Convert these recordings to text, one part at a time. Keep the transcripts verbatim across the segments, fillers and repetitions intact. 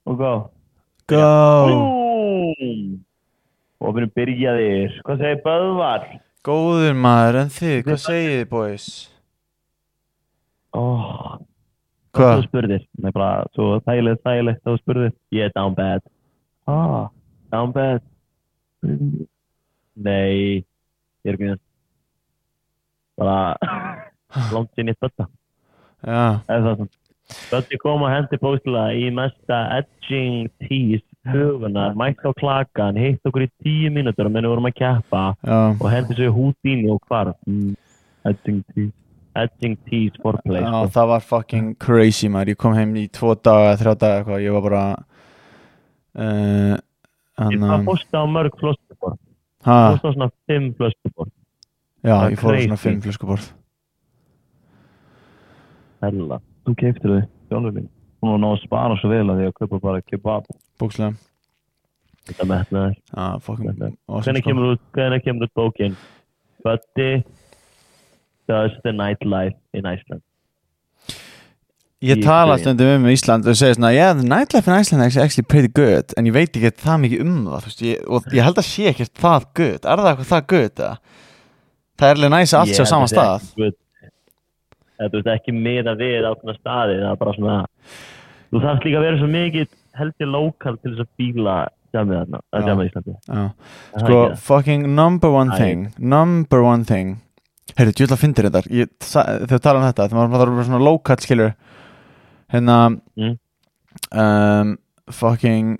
og go. Go! Búm! Og við byrjaðir. Hvað segir Böðvar? Góður maður, en þið, hvað segið þið, boys? Oh, Hvað? Þú spurðir. Nei, bara svo þægilegt, þægilegt þú spurðir. Ég er down bad. Ah, down bad. Nei, ég er ekki það. Bara langt inn í þetta. Já. Eða það sem. Böddi kom og hendi bóðslega í mesta edging tease hugunar, mætti á klakan, hitt okkur í tíu mínútur og menn við vorum að keppa Já. og hendi svo í Houdini og hvarf. Mm, edging tease. Edging tease foreplay. Já, sko. það var fucking crazy, maður. Ég kom heim í tvo daga, þrjá daga, eitthvað. Ég var bara... Uh, Ég anna... það fórst á mörg flöskuborð. Ha? Fórst á svona fimm flöskuborð. Já, Það er ég fór á svona crazy. fimm flöskuborð. Hella. Þú keiptir þau, sjálfur minn. Hún var ná að spara svo vel að því að kaupa bara kebab. Bókslega. Þetta metnaður. Já, fucking awesome, Hvernig sko. kemur út, hvernig kemur út bókin? Böddi does the nightlife in Iceland. Ég Í tala byrjun. stundum um Ísland og segja svona, yeah, the nightlife in Iceland is actually pretty good, en ég veit ekki það mikið um það, þú veist, ég, og ég held að sé ekkert það good. Er það eitthvað það good, eða? Það er alveg næs að allt sé á sama stað. Þú veist ekki miða við ákveðna staði, það er bara svona, þú þarft líka að vera svo mikið held ég lokal til þess að bíla djamið þarna, að Já. djama í Íslandi. Já. Er það Sko, ekki það? fucking number one Æ. thing, number one thing. Heyrðu, djúðlega fyndir þetta. Ég, sa- þegar við tala um þetta, þegar maður þarf að vera svona lokal, skilur, hérna, Mm. um, fucking,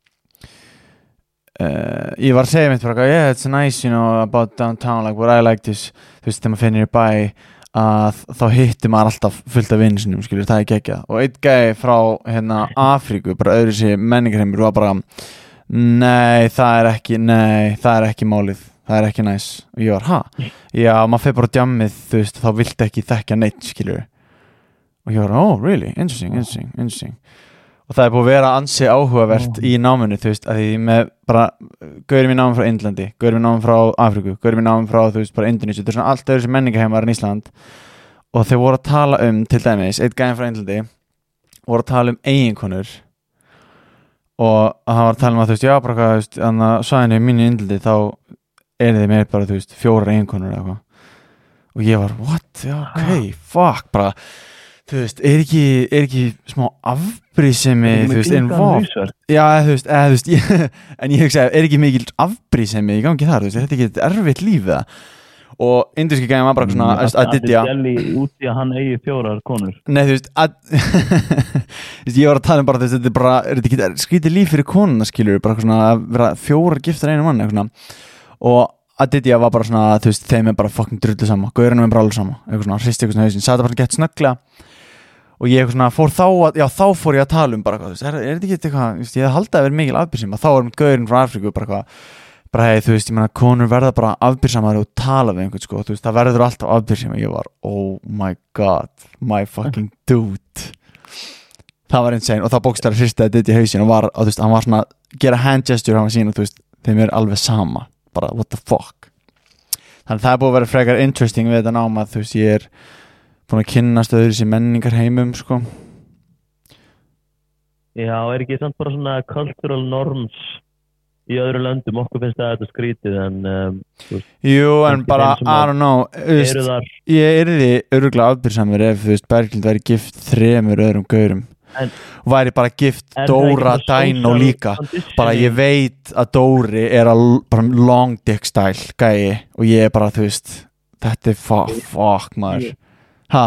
uh, ég var að segja mitt bara, yeah, it's nice, you know, about downtown, like what I like this, þú veist, þegar maður finnir í bæ, að þá hittir maður alltaf fullt af vinnu sinum, skilur, það er geggjað. Og einn gæi frá, hérna, Afríku, bara öðru sér menningarheimur, var bara, nei, það er ekki, nei, það er ekki málið, það er ekki næs. Og ég var, ha? Já, maður fer bara á djammið, þú veist, þá viltu ekki þekkja neitt, skilur. Og ég var, oh, really, interesting, interesting, interesting. Og það er búið að vera ansi áhugavert í náminu, þú veist, að því með bara gaurum í námum frá Indlandi, gaurum í námum frá Afríku, gaurum í námum frá, þú veist, bara Indonésiu, þetta er svona allt öðru sem menningaheimar en Ísland. Og þau voru að tala um, til dæmis, einn gæinn frá Indlandi voru að tala um eiginkonur og hann var að tala um að, þú veist, já, bara hvað, þú veist, þannig að svæðinu í mínu Indlandi, þá er þið meir bara, þú veist, fjórar eiginkonur eða eitthvað. Og ég var, what? Já, ok, fuck, bara þú veist, er ekki, er ekki smá afbrýðsemi, þú veist, involved. Já, þú veist, eða, þú veist, ég, en ég hugsa, er ekki mikil afbrýðsemi í gangi þar, þú veist, þetta er ekki erfitt líf það. Og indíski gæðin var bara svona, þú veist, að dytja. Það er jelly út í að hann eigi fjórar konur. Nei, þú veist, að, þú veist, ég var að tala um bara, þú veist, þetta er bara, er þetta ekki skrítið líf fyrir konuna, skilur, bara eitthvað svona, að vera fjórar giftar einu mann, eitthvað svona. Og að dytja var bara svona, þú veist, þeim er bara fucking drullu sama, gaurinu er bara alveg sama, eitthvað svona, hristi eitthvað svona hausinn, sagði bara gett snögglega. Og ég eitthvað svona fór þá að, já þá fór ég að tala um bara hvað, þú veist, er, er þetta ekki eitthvað, þú veist, ég held að vera mikil afbyrðsam, þá er mitt gaurinn frá Afríku bara hvað, bara hei, þú veist, ég meina, konur verða bara afbyrðsamar og tala við einhvern, sko, þú veist, það verður alltaf afbyrðsam og ég var, oh my god, my fucking dude. Það var insane og það bókstæðar hristaði þetta í hausinn og var, og þú veist, hann var svona, gera hand gesture hann var sín og þú veist, þeim er alveg sama, bara what the fuck. Þannig það er búið að vera frekar interesting við þetta náma, þú veist, ég er búin að kynnast öðru sem menningar heimum, sko. Já, er ekki samt bara svona cultural norms í öðru löndum, okkur finnst það þetta skrítið en um, þú veist, Jú, en Ekki bara, þeim sem I að don't know, þú veist, eru þar ég yrði örugglega afbyrðsamur ef, þú veist, Berglind væri gift þremur öðrum gaurum. En- Og væri bara gift Er það ekki Dóra bara Dino social líka. conditioning? Bara ég veit að Dóri er að l- bara long dick style gæi og ég er bara, þú veist, þetta er fuck, fuck maður. Ha?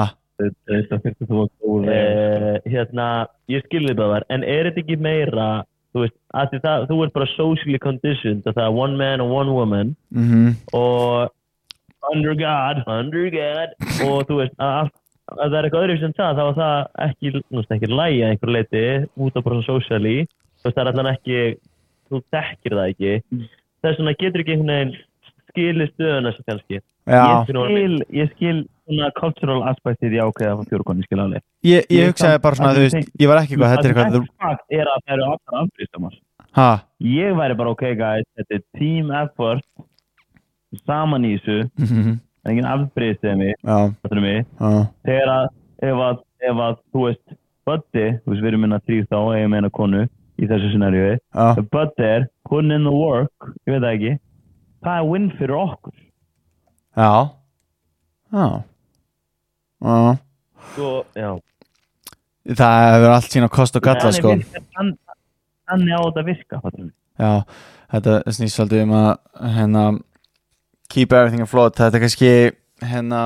Eh, hérna, ég skilði það þar, en er þetta ekki meira, þú veist, að því það, þú ert bara socially conditioned, að það er one man and one woman Mhm. og under God, under God, og þú veist, að, að það er eitthvað öðru sem það, þá er það ekki, þú veist, ekki lægi að einhver leiti, út á bara svona socially, þú veist, það er allan ekki, þú þekkir það ekki, þess vegna getur ekki einhvern veginn skilið stöðuna svo kannski. Já. Ég skil, ég skil svona cultural aspektið í ákveða frá fjórukonni, skil alveg. Ég, ég Ég hugsaði samt- bara svona, að þú ég veist, ég var ekki eitthvað, þetta er eitthvað, Það fakt er að það eru allar afbrýðstamar. ha? Ég væri bara, ok guys, þetta er team effort, saman í þessu, Mhm. en engin afbrýðstemi, Já, þetta er mig. já, Þegar að, ef að, ef að, þú veist, Böddi, þú veist, við erum minna þrýr þá, ég meina konu, í þessu scenariói. Já. But there, putting in the work, ég veit það ekki, það er win fyrir okkur. Já. Já. Já. Svo, já. Það hefur allt sína kost og galla, sko. Þannig á þetta virka, fattar við. Já, þetta snýst svolítið um að hérna keep everything afloat. Þetta kannski hérna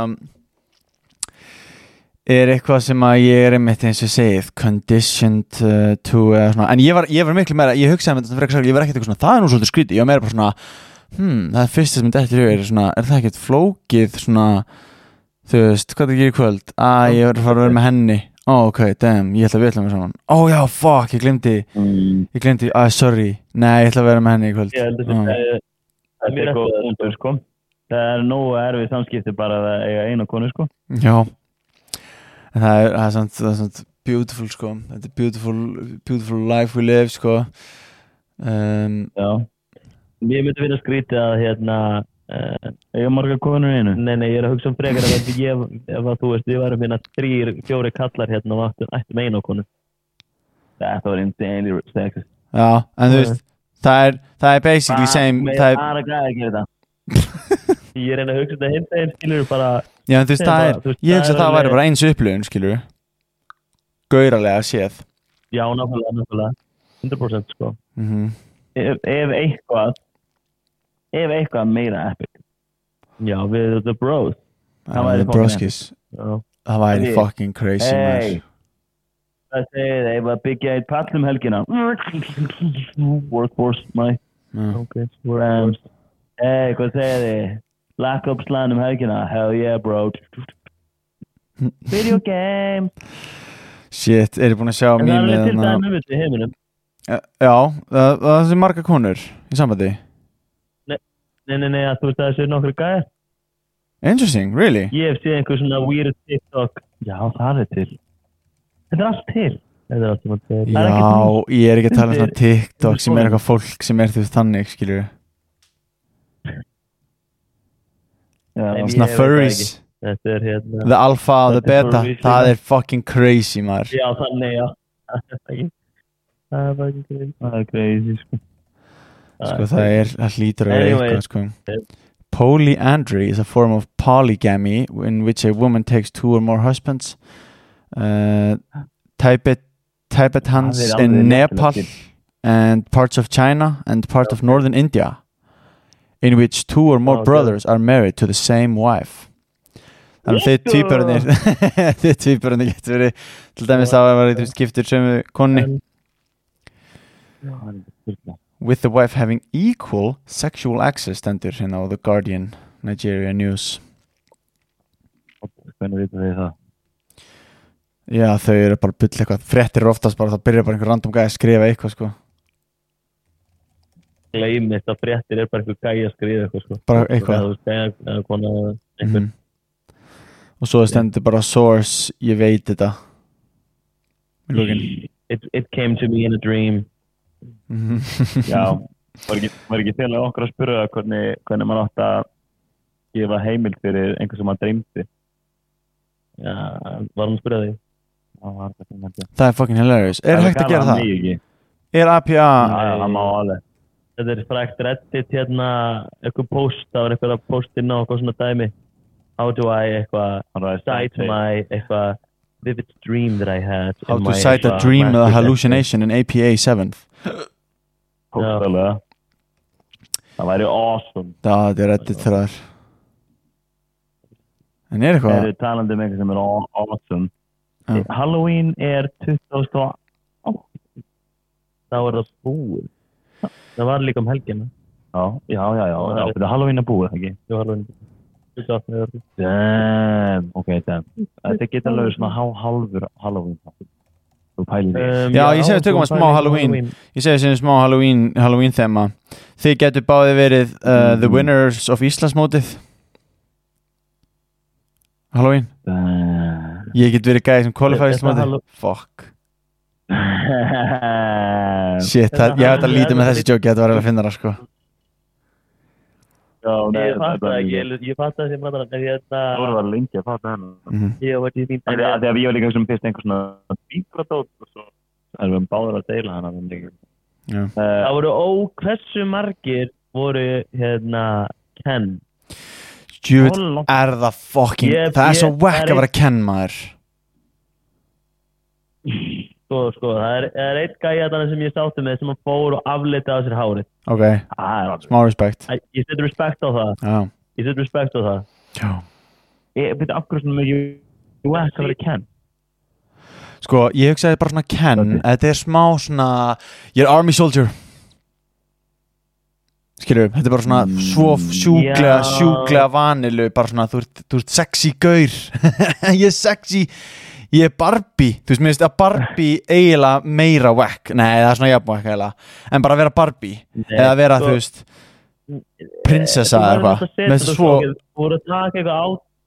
er eitthvað sem að ég er einmitt eins og segið conditioned uh, to uh, svona. En ég var, ég var miklu meira, ég hugsaði með þetta frekar ég var ekkert eitthvað svona, það er nú svolítið skrítið. Ég var meira bara svona, hmm, það er fyrst sem þetta eftir er svona, er það ekkert flókið svona, þú veist, hvað það gerir í kvöld? Að ég er að fara að vera með henni. Ó, oh, ok, damn, ég ætla að við ætla með saman. Ó, oh, já, fuck, ég glemdi Mm. Ég glemdi, ah, sorry. Nei, ég ætla að vera með henni í kvöld. Ég held að Já. þetta Þetta er góð punktur, sko. Það er nógu erfið samskipti bara að eiga einu konu, sko. Já. En það er, það er samt, það er samt beautiful, sko. Þetta er beautiful, beautiful life we live, sko. Um, Já. Ég myndi finna skrítið að hérna uh, Eiga margar konur í einu. Nei, nei, ég er að hugsa um frekar að ef ég, ef að þú veist, við varum hérna þrýr, fjóri kallar hérna og ættum, ættum einu konu. Þetta var insanely sexist. já, en þú veist, það er, það er basically same, Með það er, aðra gæði að gera þetta. Ég er að hugsa þetta hinn þeim, skilur bara, já, en þú veist, Sem það bara, er, þú veist, ég hugsa það að það er væri alveg- bara eins upplifun, skilur gauralega séð. já, nákvæmlega, nákvæmlega, hundrað prósent sko. Mhm. Ef, ef eitthvað, ef eitthvað meira epic. Já, við the bros. Það væri The fucking broskis, Já, það væri Hey. fucking crazy, Hey. man. Það segir þeir að byggja eitt pall um helgina. Workforce, my Já. ok. friends. Hey, hvað segir þið? Black Ops land um helgina. Hell yeah, bro. Video game. Shit, er ég búin að sjá En það er mýmið alveg til þarna? dæmi við í heiminum. Já, það, það er marga konur í sambandi. Nei, nei, nei, að þú veist að það séu nokkru gæðir. Interesting, really? Ég hef séð einhver svona weird TikTok. Já, það er til. Þetta er allt til. Þetta er allt sem að til. Það er ekki Já, ég er ekki að tala um svona undir- TikTok undir sem er skólanum. eitthvað fólk sem er þú veist þannig, skilur Já, Nei, Svona Ég veit það furries, Þetta er hérna. the alpha og the Þetta er beta, furries það líka. er fucking crazy, maður. Já, þannig, já. Það er bara ekki greið. það er crazy, sko. Sko það er, það hlýtur að vera Anyway. eitthvað, sko. Polyandry is a form of polygamy in which a woman takes two or more husbands. Uh, Tibet, Tibetans Það er in alveg Nepal réttilegt. and parts of China and part of northern India, in which two or more Okay. brothers are married to the same wife. Þannig að þið tvíburarnir þið tvíburarnir getur verið til dæmis að það var eitthvað skiptur sömu konni En- Já, það er styrla. with the wife having equal sexual access stendur hérna á The Guardian Nigeria News. Hvernig vitum við það? Já, þau eru bara bull eitthvað, fréttir eru oftast bara, það byrjar bara einhver random gæði að skrifa eitthvað, sko, Gleymist að fréttir er bara eitthvað gæja að skrifa eitthvað sko. Bara eitthvað. Eða þú veist, gæja eða kona einhver. mm. Og svo stendur bara source, ég veit þetta í lokin. It, it came to me in a dream. Mhm. Já, var ekki, var ekki til að okkur að spyrja hvernig, hvernig maður átt að gefa heimild fyrir einhver sem maður dreymdi. Já, var hann að spyrja þig? Það var þetta sem þetta. Það er fucking hilarious. Er hægt að gera það? Ekki. Er A P A Já, já, það má alveg. Þetta er frækt Reddit hérna, eitthvað post, það var eitthvað að postina og eitthvað svona dæmi. How do I eitthvað Alright, cite say. my eitthvað vivid dream that I had? How in to my, cite a eitthvað, dream with a master hallucination in A P A seventh. Hóttalega. Það væri awesome. Það er reddit þar. En er Það eitthvað eru talandi um einhver sem er aw- awesome. Já. Halloween er tuttugasta og áttunda. Þá er það búið. Það var líka um helgina. Já, já, já, já. já. Þetta er Halloween að búið, ekki? Það var alveg tuttugu og átta ára. Damn, ok, damn. Þetta geta alveg svona há halvur Halloween. Þú pælir því. Um, Já, ég segi að tökum þú að smá færir Halloween. Ég segi sem smá Halloween, Halloween þema. Þið getur báðið verið uh, the Mhm. winners of Íslandsmótið Halloween. Damn. Ég get verið gæði sem qualified Þetta Íslandsmótið. Hallow- Fuck. Shit, það, ég hef þetta lítið með þessi joke, ég þetta var eiginlega að finna það, sko. Já, nei, Ég fatt það ekki, ekki. ég- ég fatt það sem að það er Það voru þetta. að lengi að fatta hennar. Mhm. Ég var til þín. Þegar ég var líka sem fyrst einhver svona bíkradót og svo erum við báður að deila hana þannig. Já. Uh, Það voru ó, hversu margir voru hérna Ken? Djúvill er það fucking Ég- Það er svo ég- whack það er að vera Ken maður. Sko, sko, það er, það er eitt gæja þannig sem ég sátti með sem hann fór og afliti á sér hárið. Ok, það er alveg. smá respect. Æ, Ég setur respekt á það. Já, Ég setur respekt á það. já. Ég byrja af hverju svona mikið whack að vera Ken. Sko, ég hugsaði bara svona Ken, þetta er smá svona, ég er army soldier. Skilur, þetta er bara svona Mm, svo sjúklega, já. sjúklega vanilu, bara svona, þú ert, þú ert sexy gaur. Ég er sexy, ég er Barbie. Þú veist, mér finnst að Barbie eiginlega meira whack. Nei, það er svona jafn whack eiginlega. En bara vera Barbie, eða vera, sko, þú veist, prinsessa eða eitthvað. Með svo, Þú voru að taka eitthvað á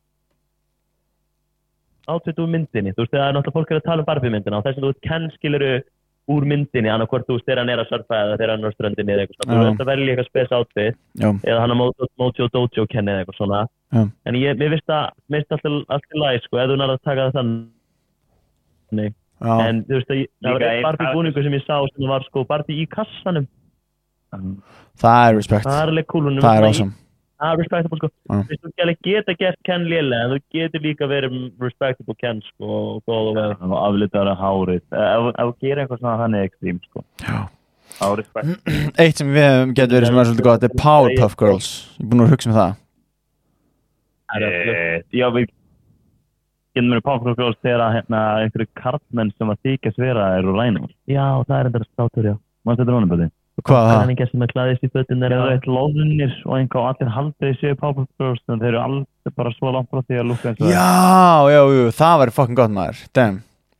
átvitt úr myndinni. Þú veist, það er náttúrulega fólk er að tala um Barbie myndina og þess að þú Ken skiluru úr myndinni, annað hvort þú þegar hann er að surfa eða þegar hann er á ströndinni eða eitthvað svona. Þú Já. veist að velja eitthvað spes outfit já, eða hann að Mojo Mojo Dojo Ken eða eitthvað svona. Já. En ég, mér finnst það, mér finnst alltaf, alltaf læg, sko, ef þú nærið að taka það þannig. já, En þú veist að ég- það var Líka einn ein- Barbie búningur sem ég sá sem var sko Barbie í kassanum. það er respect. Það er alveg cool. hún Það er svona í- awesome. Það er respectable, sko. Já. Þú veist, þú gæli geta gert Ken lélega, en þú getur líka verið respectable Ken, sko, og góð og veð. Það var aflitaður að hárið. Ef ef þú gerir eitthvað svona þannig ekstrím, sko. Já. Á respekt. Eitt sem við getur verið sem er svolítið gott er Powerpuff Girls. Ég er búin að hugsa með það. Eh, Já, við getum verið Powerpuff Girls þegar að hérna einhverju karlmenn sem að þykjast vera eru rænum. Já, það er enda státur, já. Maður þetta er honum bæði. Hvað Það það? er enginn sem er klæðist í fötin Það þeirra. eru eitt lóðunir og einhver og allir haldið séu Powerpuff Girls en þeir eru alveg bara svo langt frá því að lúka eins og Já, já, já, það væri fucking gott maður. Damn.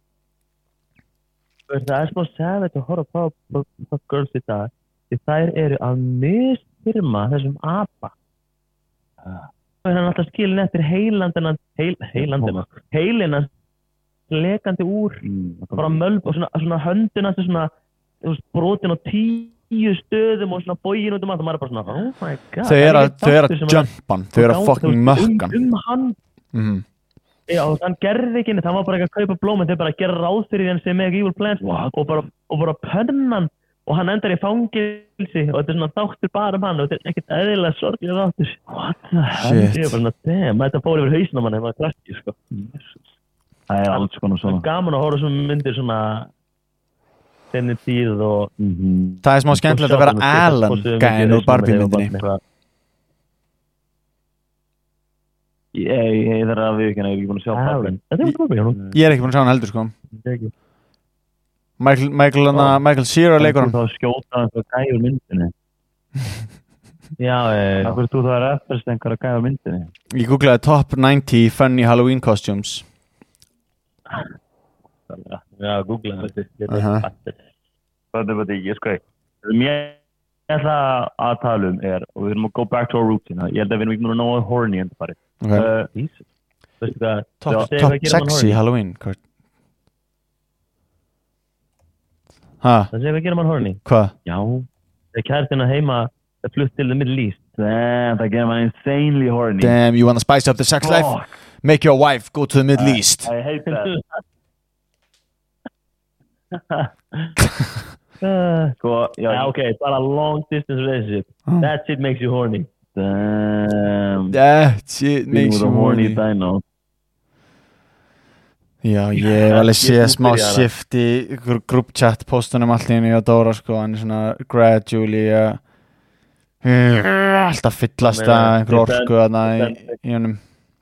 Það er smá savage að horfa á Powerpuff Girls í dag. Því þær eru að misfirma þessum apa. Og hann alltaf skilin eftir heilandina, heil, heilandina, heilina lekandi úr, Mm, bara mölb og svona, svona höndina sem svona, þú veist, brotin á tíu stöðum og svona bógin út um allt og maður er bara svona, oh my god. Þau eru að, þau eru að þáttur sem jumpan, þau eru að Þá- fucking þú veist, mökkan. Um, um hann, Mhm. já, og hann gerði ekki neitt, hann var bara ekki að kaupa blóminn, þau bara að gera ráð fyrir hann sem með Evil Plans og bara, og bara pönnan og hann endar í fangilsi og þetta er svona þáttur bara um hann og þetta er ekkert eðlilega sorglega þáttur. What the hell? Shit. Ég er bara svona, damn, þetta fór yfir hausinn á manni, það var krakki, sko. Það er alls konar Það er svona. gaman að horfa svona myndir svona þenni tíð og Mhm. Það er smá skemmtilegt að vera Alan gæinn úr Barbie myndinni. Ég ég þarf að viðurkenna, ég er ekki búin að sjá Barbie. Alan, þetta er Barbie, hún. Ég er ekki búin að sjá hann heldur sko. Ekki. Michael, Michael, hana, Michael Cera leikur hann. Þú þá skjóta einhver gæjur myndinni. Já, eh, Af hverju þú það er eftirst einhverja gæjur myndinni? Ég googlaði top ninety funny Halloween costumes. já, googla þetta. Aha. Það er bara ég sko Það sem ég ætla að tala um er og við erum að go back to our routine ég held að við erum ekki núna nógu horny en það farið Okay. uh, Jesus. Veistu hvað? Top, Já, segðu top hvað gerir mann sexy horny. Halloween Kurt. Ha, Það segir hvað gerir mann horny. hvað? Já. Þegar kærtina heima er flutt til the Middle East. Damn, það gerir maður insanely horny Damn, you wanna spice up the sex life? Fuck. Make your wife go to the Middle East. I hate that Uh, Sko, já, Já, ok, bara long distance relationship. Oh. That shit makes you horny. Damn That shit Being makes with a you horny horny. dino Já, ég hef alveg Ég séð er smá byrjaður. shift í ykkur group chat postunum allt í henni og Dóra sko, hann er svona gradually að uh, alltaf fyllast að einhver orku þarna í, í honum.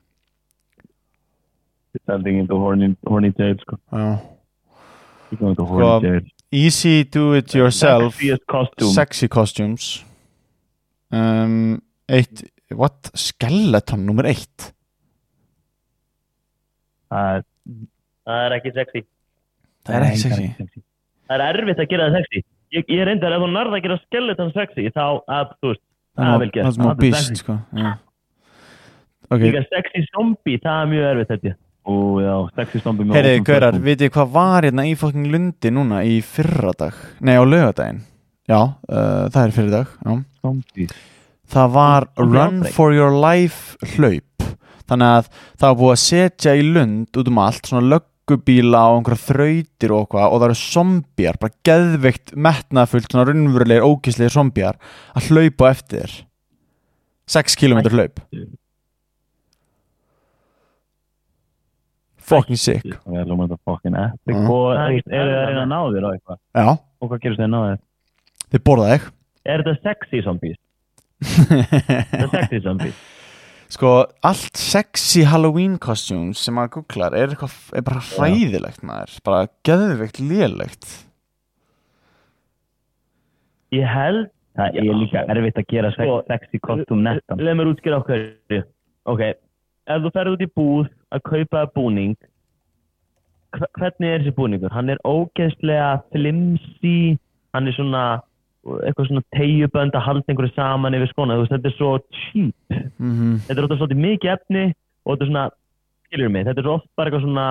Descending into horny, horny tales sko Já. You're going to Sko, horny tales Easy do it yourself Sexiest costume sexy costumes um, eitt, what? Skeleton nummer eitt Það er Það er ekki sexy. það er ekki sexy Það er erfitt að gera það sexy. Ég, ég reyndar, ef þú nærða að gera skeleton sexy, þá, að, þú veist, það er vel það gert. er smá Það er beast sexy. sko. Já. Ok, Líka sexy zombie, það er mjög erfitt, þetta. Ó já, sexy zombie með heyriði opnum gaurar, svörtum. vitið hvað var hérna í fucking lundi núna í fyrradag, nei á laugardaginn já, uh, það er fyrradag já. Zombie Það var Zombie Run outbreak. for your life hlaup þannig að það var búið að setja í lund út um allt svona leigubíla og einhverja þrautir og eitthvað og það eru zombjar, bara geðveikt metnaðfullt, svona raunverulegir ógeðslegir zombjar að hlaupa á eftir þér sex kílómetra hlaup fucking sick og ég lúma þetta fucking epic Mm. og þú veist, eru það að reyna að ná þér á eitthvað Já, og hvað gerist þeir að ná þér? þið borða þig Er þetta sexy zombies? Þetta er sexy zombies Sko, allt sexy Halloween costumes sem maður googlar er, eitthvað, er bara hræðilegt maður, bara geðveikt lélegt Ég held Það er líka erfitt að gera Sko, sexy kostum nettan Leð mér útskýra okkur Ok, ef þú ferð út í búð að kaupa búning hve- hvernig er þessi búningur? Hann er ógeðslega flimsy hann er svona eitthvað svona teyjubönd að halda einhverju saman yfir skóna, þú veist, þetta er svo cheap mm -hmm. þetta er ofta svolítið mikið efni og þetta er svona, skilur mig, þetta er svo oft bara eitthvað svona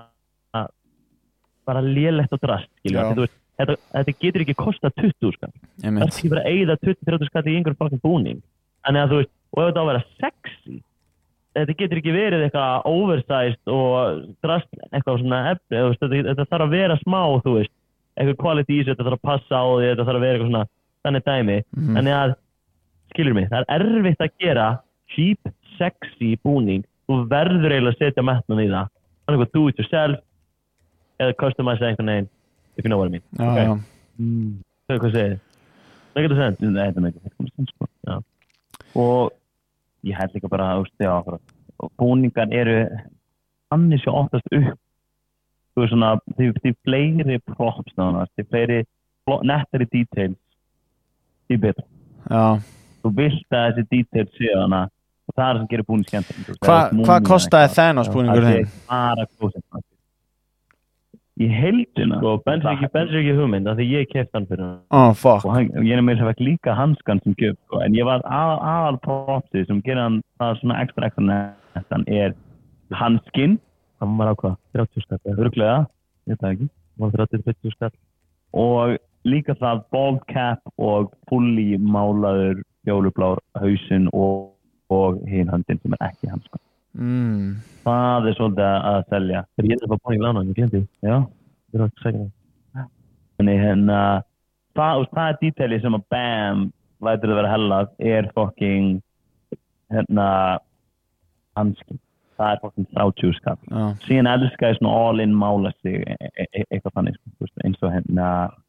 bara lélegt og drast, skilur Já. mig, veist, þetta, þetta getur ekki kostað tuttugu skall, það er ekki bara að eyða tuttugu til þrjátíu skall í einhverjum fucking búning, þannig að þú veist, og ef þetta á að vera sexy, þetta getur ekki verið eitthvað oversized og drast eitthvað svona efni, þú veist, þetta, þetta þarf að vera smá, þú veist, eitthvað quality í þessu, þetta þarf að passa á því, þetta þarf að vera eitthvað svona, þannig dæmi, Mhm. þannig að, skilur mig, það er erfitt að gera cheap, sexy búning, þú verður eiginlega að setja metnum í það, þannig eitthvað do it yourself, eða customize einhvern veginn, if you know what I mean. Já, Ok. já mm. Það er hvað segir þið? Það getur sent. Þetta er mikið fullkomlega sko. Já. Og ég held líka bara að já, og búningar eru annars svo oftast upp þú veist svona, því, því fleiri props nánast, því fleiri flo- nettari details því betra. Já. Þú vilt að þessi details séu hana og það er það sem gerir búning skemmtileg. Hva, hvað kostaði Thanos búningur Það þinn? er bara klósett. Í heildina Sko, Benz er ekki, Benz er ekki hugmynd, af því ég kefti hann fyrir hann. Oh, fuck og hann, ég er með þess að fekk líka hanskan sem gjöf sko. En ég var að, aðal propsið sem gerir hann það svona ekstra ekstra nettan er hanskinn Hann var á hvað? þrjátíu skall. örglega, ég veit það ekki Hann var þrjátíu til fimmtíu skall. og líka það bald cap og fully málaður fjólublár hausinn og, og hinn höndin sem er ekki hanskan mm. það er svolítið að, að selja Það er ég þetta bara búin í lána, ég glemdi. já, Ég er ekki segja það. þannig hérna það, það er detaili sem að bam lætur það vera hellað er fucking hérna hanskinn það er fucking þrjátíu skall Já. síðan elska ég svona all in mála sig e e e eitthvað þannig sko, þú veist, eins og hérna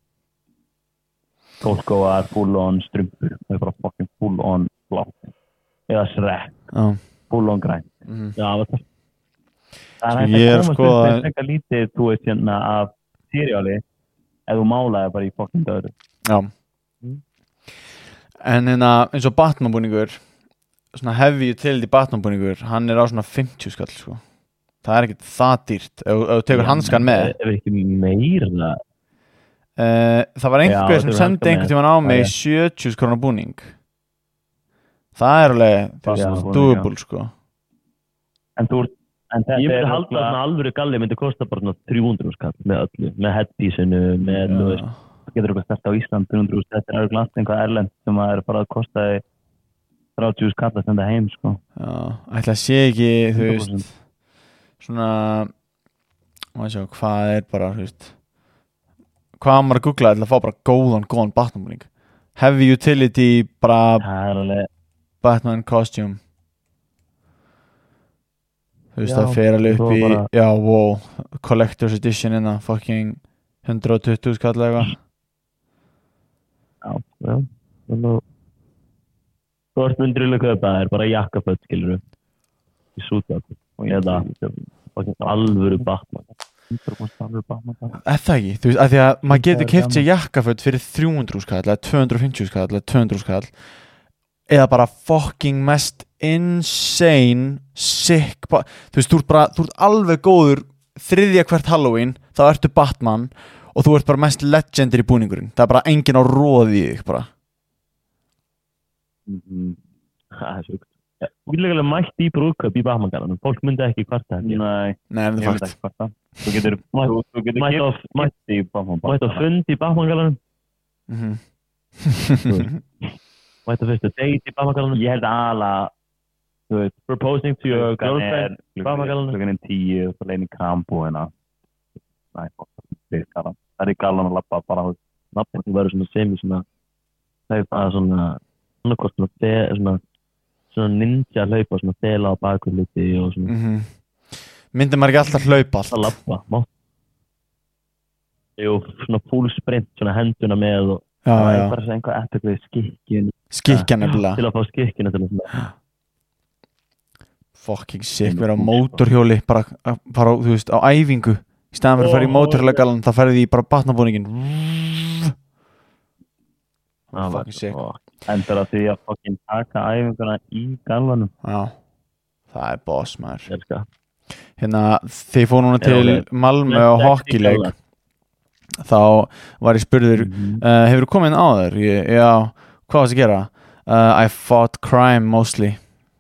tólkóar, full on strumpur það er bara fucking full on blátt eða srekk, Já. full on græn Mm. Já, það var það Sko, er ég er hægt að sko komast að- upp með eitthvað lítið þú veist hérna af seriáli ef þú málaði bara í fucking döður Já. En hérna, eins og Batman búningur svona heavy utility Batman búningur hann er á svona fimmtíu skall sko. það er ekkert það dýrt ef, ef þú tekur hanskan með Ef ekki meira. uh, það var einhver Já, sem tekur sendi hanskan einhvern með. tímann á mig Já, já. sjötíu krónar búning það er alveg þú Já, veist, búning, doable sko. en þú ert en þetta Ég myndi er halda að svona alvöru galli myndi kosta bara svona þrjú hundruð skall með öllu, með headpiece-inu, með, þú veist, Já. getur eitthvað stert á Ísland þrjú hundruð þetta er örgulega allt einhvað erlend sem að er bara að kosta þig þrjátíu skall að senda heim sko Já, ætla að sé ekki þú hundrað veist prósent. svona má ég sjá, hvað er bara þú veist hvað á maður að googla ætla að fá bara góðan, góðan Batman búning heavy utility, bara það er alveg Batman costume þú veist Já, það fer alveg upp svo í bara- já, wow, collector's edition inna fucking hundrað og tuttugu skall eða eitthvað já, þannig að þú ert myndir í kaupa það er bara jakkaföt, skilur við, í súta, og ég það, alvöru Batman. hundrað prósent alveg Batman bara. er það ekki, þú veist, að því að maður getur Það er keypt sér jakkaföt fyrir þrjú hundruð skall eða tvö hundruð og fimmtíu skall eða tvö hundruð skall eða bara fucking mest insane sick, ba- þú veist, þú ert bara þú ert alveg góður þriðja hvert Halloween, þá ertu Batman og þú ert bara mest legendary búningurinn það er bara enginn á roði í þig bara Mhm. Það er sjúkt. Þú getur líka mætt í brúðkaup í Batman-galanum, fólk myndi ekki kvarta þetta. Nei, nei, en ég það veit er ekki hvað það þú getur þú, þú getur Mætt á- keypt- mætt- keypt í Batman Mætt á bara. fund í Batman-galanum, fakt mætt á fyrstu date í Batman-galanum, ég held aðalega þú veist proposing to your klukkan girlfriend er Batman-galanum. klukkan er tíu og svo leiðin í krambúina Nei, það er galan. Það er galan að labba bara á Nafn, þú verður svona sem í svona hlaupa svona svona hvort svona, fe- svona svona ninja hlaupa svona fela á baku hluti og svona mm Myndi maður ekki alltaf hlaupa að allt? labba má Jú, svona full sprint, svona henduna með og Já, það já, er bara einhvað eftir skikkjun. skikja nefnilega til að fá skikkina til að svona Fucking sick, vera á mótorhjóli bara að fara á, þú veist, á æfingu í staðan fyrir að fara í mótorhjólagallan þá ferði því bara batnabúningin Það Fucking sick. Endur að því að fokkin taka æfinguna í galvanum. Já, það er boss maður Ég elska Hérna, þið fóru núna til Já, ok. Malmö á hockeyleik þá var ég spurður uh, hefur þú komið inn áður? Ég, já, hvað varst að gera? Uh, I fought crime mostly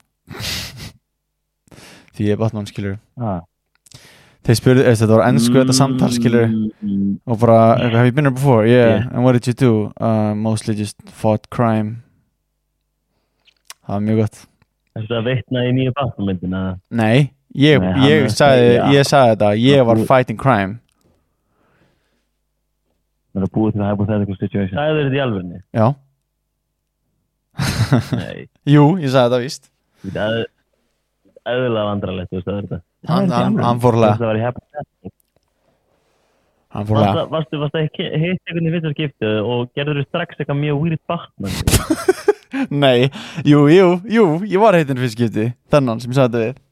því ég er batmann skilur Ah. þeir spurðu, eða þetta var ennsku þetta samtal skilur Mm, og bara, have you been here before? Yeah, Yeah. and what did you do? Uh, mostly just fought crime það var mjög gott Þessu að vitna í nýju Batman-myndina nei, ég, Nei, hann ég, er- sagði, já. ég sagði þetta ég var Þú- fighting crime Það er búið til að hypothetical situation. Sagði þetta í alvörni? já, Nei jú, ég sagði þetta víst Þetta er eðlilega vandralegt, þú veist að þetta hann, hann, hann fórlega Það var í hypothetical. hann fórlega Varstu, varstu, varstu ekki hitt einhvern í fyrsta skiptu og gerður þú strax eitthvað mjög weird Batman nei, jú, jú, jú, ég var heitin fyrir skipti þennan sem ég sagði þetta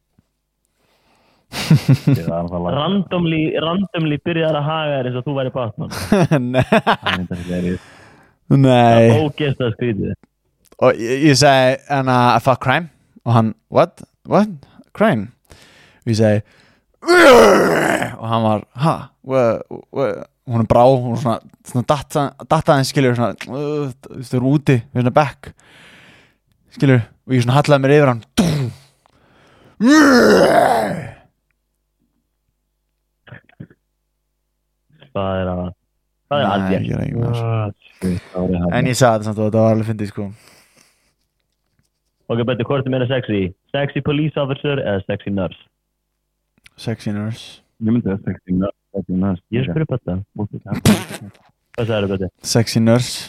Það var alveg að randomly, randomly byrjaði að haga þér eins og þú væri Batman við nei, laga. nei. ógeðst að skrítið og ég, ég segi and, uh, I fought crime og hann, what, what, crime og ég segi og hann var, ha what, what? hún er brá, hún er svona, svona datta, datta aðeins skilur svona, uh, þú veist, við erum úti við erum svona back skilur, og ég svona hallaði mér yfir hann Hvað er að Hvað er að Nei, þér? ég er ekki með þessu. en En ég sagði þetta samt og þetta var alveg fyndið sko Ok, betur, hvort er meira sexy? Sexy police officer eða sexy nurse? sexy nurse Ég myndi að sexy nurse, sexy nurse. Ég er að spyrja þetta Hvað sagði þetta? sexy nurse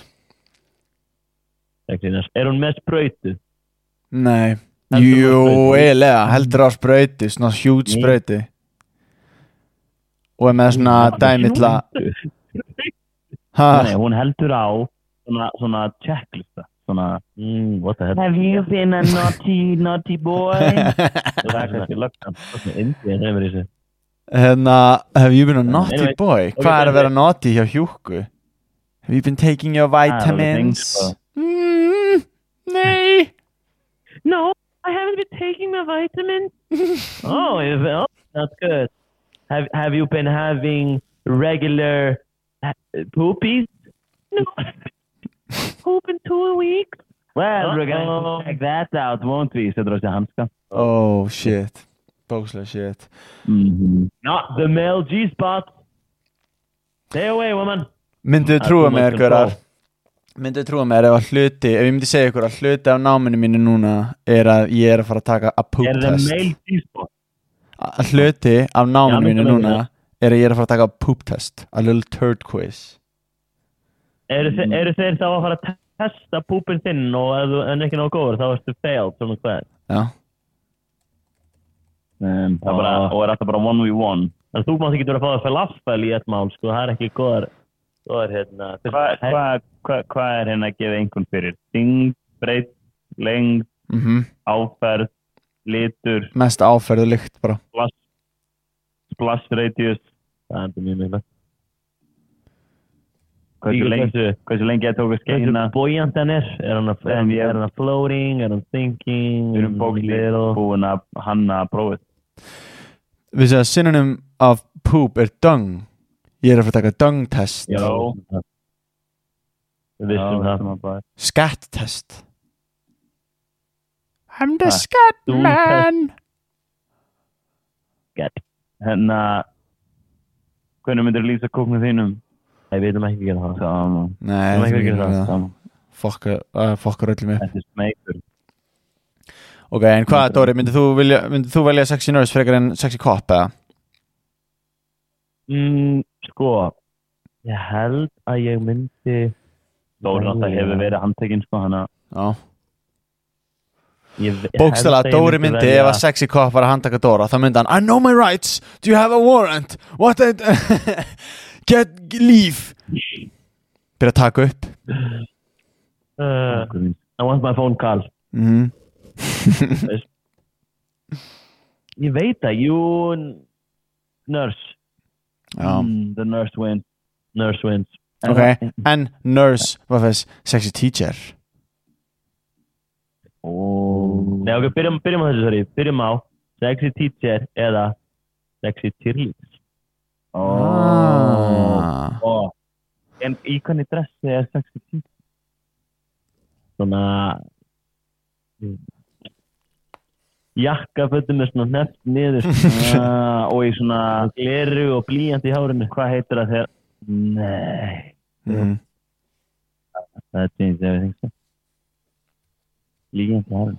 Sexy nurse Er hún með sprautu? nei, Heldur jú, á sprautu? eiginlega heldur á sprauti, svona huge Nei. sprauti og er með svona dæmitla ha, Nei, hún heldur á svona, svona checklista. Svona, Mm, what the hell? have you been a naughty, naughty boy? Það er kannski löggan Það er svona indið en hefur í sig hérna, have you been a naughty Anyway, boy? ok, Hvað er að anyway. vera naughty hjá hjúkku? Have you been taking your Það er alveg vitamins? þings, Mm, nei No, I haven't been taking my vitamins. oh, you've- oh, that's good. Have Have you been having regular uh, poopies? No, poop in two weeks. Well, we're Uh-oh. gonna check that out, won't we? Setur á sig hanska. oh shit, bókslega shit Mhm. Not the male G-spot. Stay away, woman. mynduðu That's trúa too mér much gaurar? control. mynduðu trúa mér ef að hluti ef ég myndi segja ykkur að hluti af náminu mínu núna er að ég er að fara að taka a poop Er the test male G-spot? að hluti af náminu Já, mínu myndi núna það. er að ég er að fara að taka a poop test a little turd quiz Eru, þe eru þeir þá að fara að testa púpin þinn og ef þú en ekki nógu góður þá ertu failed svona hvað? já, Um, það er bara, og er alltaf bara one v one. En þú mátt ekki vera að fá það falafel í eitt mál, sko, það er ekki góðar, góðar, hérna... Hvað hva, hva, hva er hérna að gefa einhvern fyrir? Þyngd, breytt, lengd, mhm áferð, litur, mest áferðu lykt bara splash, splash radius. Það er mjög mikilvægt. Hversu lengi, hversu lengi ég tók að Hversu skeina? buoyant hann er? Er hann, að, er, hann, er hann að floating? Er hann thinking? Við erum bókli búin að hanna prófið. við séum að synonym of poop er dung ég er að fara að taka dung test Já. Við vissum það. sem að bara- scat test I'm the Ha, scat dung man Gæt. Hérna, hvernig myndir lýsa kóknu þínum? Nei, við veitum ekki að gera það. Saman, nei, Það er það ekki er að gera ekki saman. fokka uh, fokkar öllum upp Þetta er smeykur. ok, en hvað Dóri, myndið þú, vilja, myndið þú velja sexy nurse frekar en sexy cop eða? mm, sko ég held að ég myndi Dóri náttúrulega hefur verið handtekinn sko hann að Já ég, ég Bókstala, held að ég Dóri myndi velja- ef að sexy cop var að handtaka Dóra þá myndi hann I know my rights, do you have a warrant what I get leave byrja að taka upp uh, I want my phone call mhm ég veit að you nurse Já, mm, The nurse wins nurse wins ok, en nurse versus sexy teacher oh. Nei, ok, byrjum, byrjum á þessu, sorry byrjum á sexy teacher eða sexy cheerleader Ah. oh. En í hvernig dressi er sexy teacher? svona jakkafötum með svona hneft niður ah, og í svona gleru og blýjant í hárinu hvað heitir það þegar nei Mhm. það er change everything so. líkjandi hárun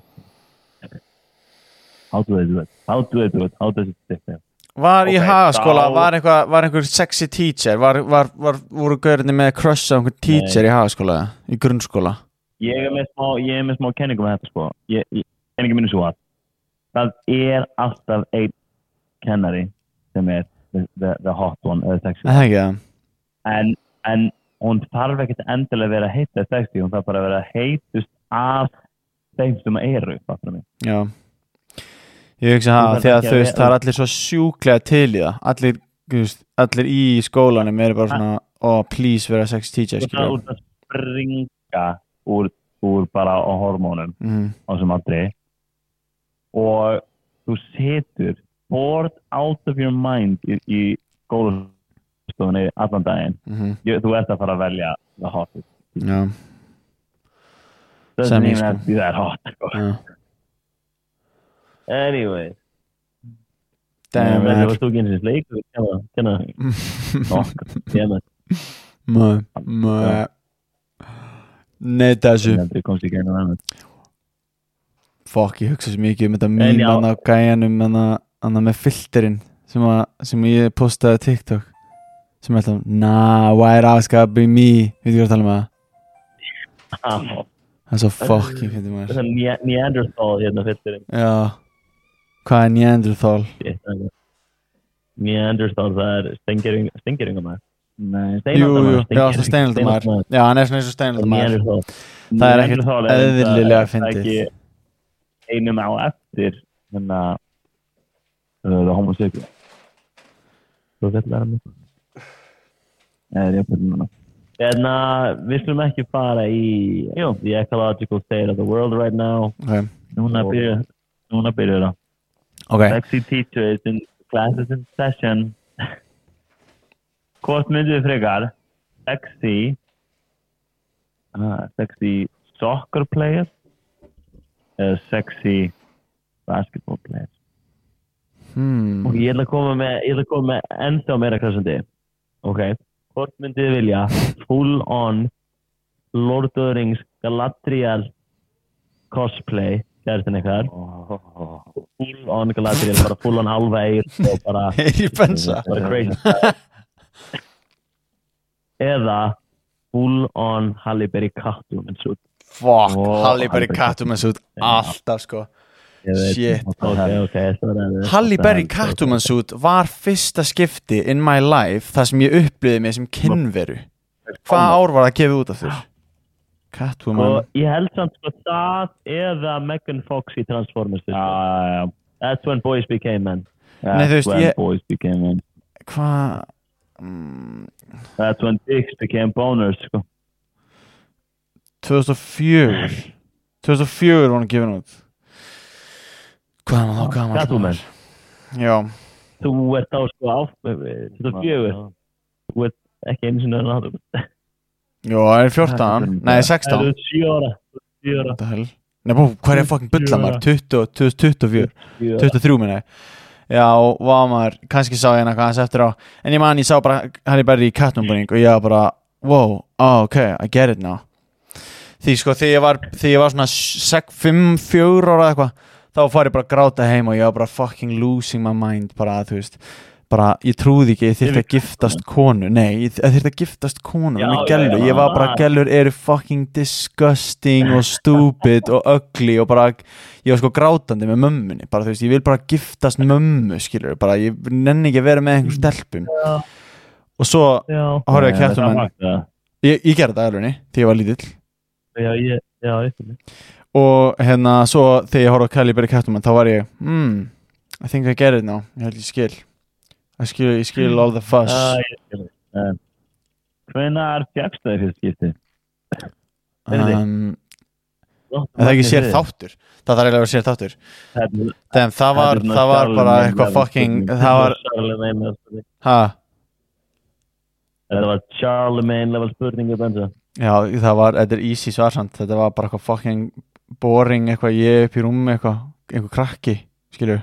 how do I do it how do I do it how does it differ Var í Ok, hagaskóla, þá- var, eitthvað, var einhver sexy teacher var, var, var, voru gaurinni með crush á einhver teacher í hagaskóla í grunnskóla ég er með smá ég er með smá kenningum með þetta sko ég, ég, kenningum minni svo að það er alltaf einn kennari sem er the, the, the hot one eða sexy Það er ekki það en, en hún þarf ekkert endilega að vera heitt eða sexy, hún þarf bara að vera heitust af þeim sem eru fattar mig. Já Ég hugsa Þú það þarf því að ekki þú að veist vera- það er allir svo sjúklega til í það allir, þú veist, allir í skólanum eru bara svona oh please vera sexy teacher Þú þarf skilur út að springa úr, úr bara á hormónum mm. á sem aldrei og þú setur bored out of your mind í, í skólastofunni allan daginn Mm Ég, þú ert að fara að velja the hottest Já, doesn't Sem ég, even sko. have to be that hot sko. já anyway Damn það man var stókinn sem sleik kenna kenna Mæ, mæ Nei þessu Aldrei komst í gegnum annað. Fuck, ég hugsa svo mikið um þetta En mím já. hann á gæjanum hann með filterinn sem, að, sem ég postaði á TikTok sem er alltaf nah, why it always gotta be me veit ekki hvað að tala um það það er svo fucking fyndið maður það er Neanderthal hérna fyrst já, hvað er Neanderthal? Neanderthal það er stengeringamæður Nei, jú, jú, já, það er steinaldamaður já, hann er svona eins og steinaldamaður Neanderthal Það er ekkert Neanderthal er eðlilega þetta- fyndið. það er ekki einum á eftir þannig að það er homo sapiens Svo kallar hann eða er ég að fyrir núna En við slum ekki fara í jú, the ecological state of the world right now ok, núna byrjar núna byrjar það ok sexy teacher is in classes in session hvort myndið þið frekar sexy ah, sexy soccer player eða sexy basketball player hmm. og ég ætla að koma með ég ætla að koma með ennþá meira krassandi ok, hvort myndið þið vilja full on Lord of the Rings Galadriel cosplay kærtin eitthvað full on Galadriel, bara full on alveir og bara Heyri bensa bara crazy eða full on Halle Berry Catwoman suit fuck, Ó, Halle Berry Halle Berry Catwoman suit alltaf sko Ég veit. shit ok, ok, svo er það Halle Berry Catwoman suit var fyrsta skipti in my life það sem ég upplýði mig sem kynveru hvað ár var það að gefa út af þér? Catwoman og ég held samt sko það eða Megan Fox í Transformers já, já, já that's when boys became men Nei, þú veist, when ég- boys became men hvað mm, that's when dicks became boners sko. tvö þúsund og fjögur tvö þúsund og fjögur var hann gefin út hvað er hann þá gaman Catwoman. já, þú ert þá sko á þetta fjögur þú ert ekki einu sinni að náðu já, það er fjórtán nei, það sextán er sjö ára sjö ára What the hell? Nei, bú, hvað er fucking bulla maður? tuttugu, tvö þúsund tuttugu og fjögur sjö ára. tuttugu og þrjú minni Já, og var maður, kannski sá ég hana hvað hans eftir á En ég man, ég sá bara Halle Berry í Catwoman og ég var bara Wow, oh, ok, I get it now Því sko, þegar ég var, þegar ég var svona fimm, fjögur ára eða eitthvað Þá fór ég bara að gráta heim og ég var bara fucking losing my mind Bara, þú veist bara, ég trúði ekki, ég þyrfti að giftast konu nei, ég þyrfti að giftast konu Já, með já, gællur, já, ég var bara já. gællur eru fucking disgusting og stupid og ugly og bara ég var sko grátandi með mömmunni bara þú veist, ég vil bara giftast mömmu skilur, bara ég nenni ekki að vera með einhver stelpum Já. og svo Já, horfði ég að Það er Catwoman fakt, ja. ég, ég gerði það alveg, því ég var lítill já, ég, já, ég finn mig. og hérna svo þegar ég horfði á Caliber Catwoman þá var ég hmm, I think I get it now ég held ég skil ég skil, ég skil all the fuss Já, ég skil mig. En hvenær fékkstu þér fyrst skipti? um, en það er ekki sér þáttur það þarf eiginlega að vera sér þáttur Þetta Þeim, það var, Þetta er svona það var bara Charlemagne eitthvað level fucking spurning. það var, Charlemagne level spurning. ha, Þetta var Charlemagne level spurningu bensa. já það var, þetta er easy svarsand þetta var bara eitthvað fucking boring eitthvað ég upp í rúmi eitthvað einhver krakki, skilju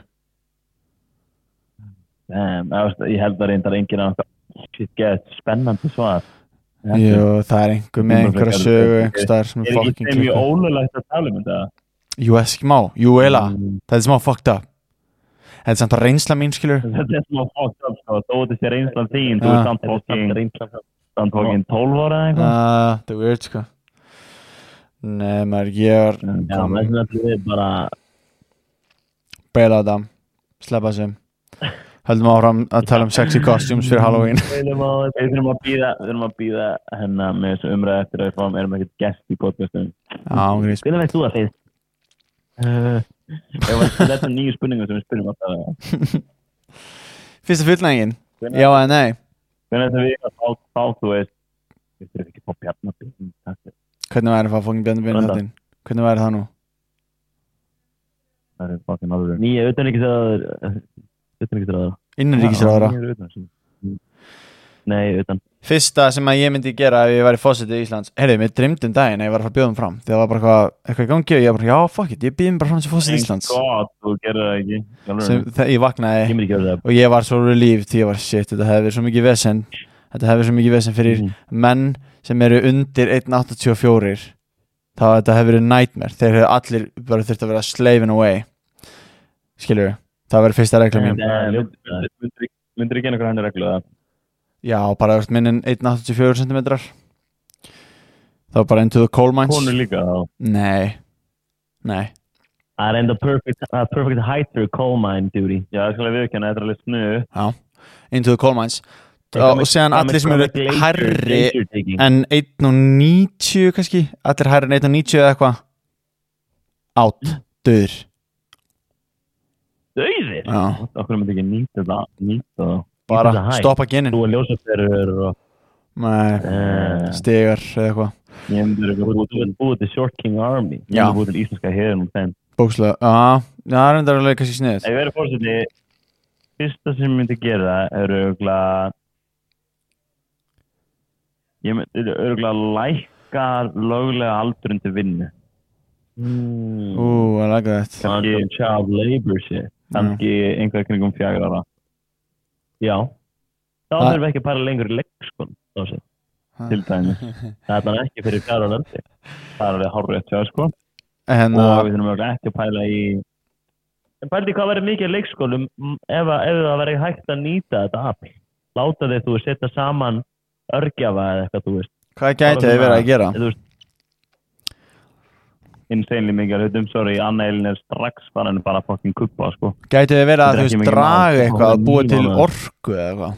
Um, ég held að reyndar enginn að shit get spennandi svar. jú, það er einhver með einhverja sögu einhver staðar sem Er er ekki fucking þeim mjög klikka ólulegt að tala um þetta? jú, ekki má, jú, eila, Mm. það er smá fucked up þetta er samt að reynsla mín, skilju Þetta er smá fucked up sko, þó þetta sé reynslan þín, þú Ja. er samt fokking samt fokking tólf ára eða eitthvað. uh, það er weird, sko nei, maður, ég er Já, með þess að við bara beila þetta, sleppa sem höldum áfram að tala um sexy costumes fyrir Halloween veilum á Við þurfum að býða, við þurfum að býða hennar með þessu umræði eftir að við fáum erum ekkert gest í podcastum. já, grís Hvernig veist þú það fyrst? Ef að þetta er nýju spurningum sem við spyrjum alltaf. fyrsta fullnægin, já eða nei Hvernig þetta við að fá, fá þú veist, við þurfum ekki að fá bjarnabinn, takk. hvernig væri að fá fókin björnum björnum Branda. þáttinn hvernig væri það nú Það er fucking alveg. Nýja utanríkisráður utanríkisráður innanríkisráðherra Nei, utan fyrsta sem að ég myndi gera ef ég væri fósiti í Íslands heyrðu, mér dreymdi um daginn að ég var að fara að bjóða um fram þegar það var bara eitthvað, eitthvað í gangi og ég var bara, já, fuck it, ég býðum bara fram sem fósiti í Íslands God, þú gerir það ekki. sem, þegar ég vaknaði Ég myndi ekki verið það og ég var svo relieved því ég var, shit, þetta hefði verið svo mikið vesen þetta hefði verið svo mikið vesen fyrir Mhm. menn sem eru undir einn komma áttatíu og fjögur þá þetta hefði verið nightmare þeir hefði allir bara þurft að vera slaving away skilur, það verið fyrsta regla mín Myndir ekki einhver henni reglu það? já, bara verið minn en einn komma áttatíu og fjögur sentimetrar þá bara into the coal mines Konur líka þá. nei, nei Það er enda perfect, uh, perfect height for coal mine duty Já, það skal ég viðkjanna, þetta er alveg snuð. já, into the coal mines og séðan allir sem eru hærri en einn komma níutíu kannski, allir hærri en einn komma níutíu eða eitthvað átt, döður Dauðir? já, Okkur myndi ekki nýta það, nýta það. bara Nýta það hæ. stoppa genin Þú er ljósaferur og nei, uh, stigar eða eitthvað Ég myndi ekki Þú búið ert búið til Short King Army Ég Já. myndi búið til íslenska herinn um þeim. bókslega, já, já, það er enda alveg kannski sniðið Ef ég verið fórseti, fyrsta sem ég myndi gera er örgulega ég myndi örgulega lækka löglega aldurinn til vinnu. mm. ú, I like that Kannski child labor shit Kannski einhver kringum fjagur ára. Já Þá Það- þurfum við ekki að fara lengur í leikskóla þá sé. Til dæmis. Það er ekki fyrir fjár á landi Það er alveg hárrétt hjá sko. en Og uh, við þurfum örgulega ekki að pæla í En pældi hvað verður mikið í leikskólum m, ef, að- ef það verður hægt að nýta þetta afl Láta þig þú setja saman örgjafa eða eitthvað þú veist hvað gæti þið verið að gera Þú veist, insanely mikið hlutum, sorry, Anna Elín er strax farin bara fucking kuppa sko. gæti þið verið að Þetta er þú ekki veist mikið draga mál. eitthvað að búa Níu til mánuðir. orku eða eitthvað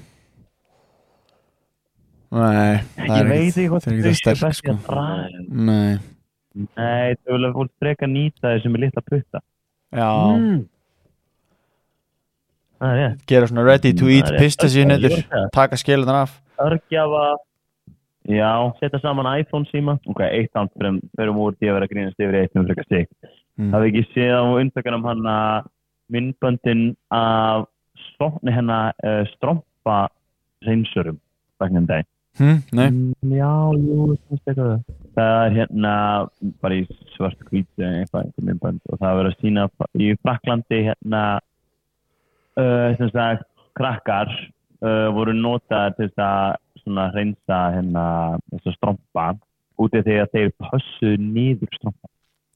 nei, það Ég er veit ekkert ekki hvað það er ekki það sterk best sko að draga nei, Nei, þau vilja fólk freka nýta þessi með litla putta. já mm. Það er rétt gera svona ready to eat Það er rétt. pistasíunniður Ég var að taka skilutan af Örgjafa, Já, setja saman iPhone síma ok, eitt ánd fyrir, fyrir úr því að vera að grínast yfir eitt um frekar sig. Mm. Það hefði ekki séð á undakanum hann að myndböndin af stofni hennar uh, strompa reynsurum vegna um dag. hm, nei, Mm, Já, jú, það er eitthvað Það er hérna bara í svart hvítu eitthvað einhver myndbönd og það verður að sína í Frakklandi hérna uh, sem sagt krakkar uh, voru notaðir til þess að svona hreinsa hérna þessa strompa út af því að þeir pössuðu niður strompa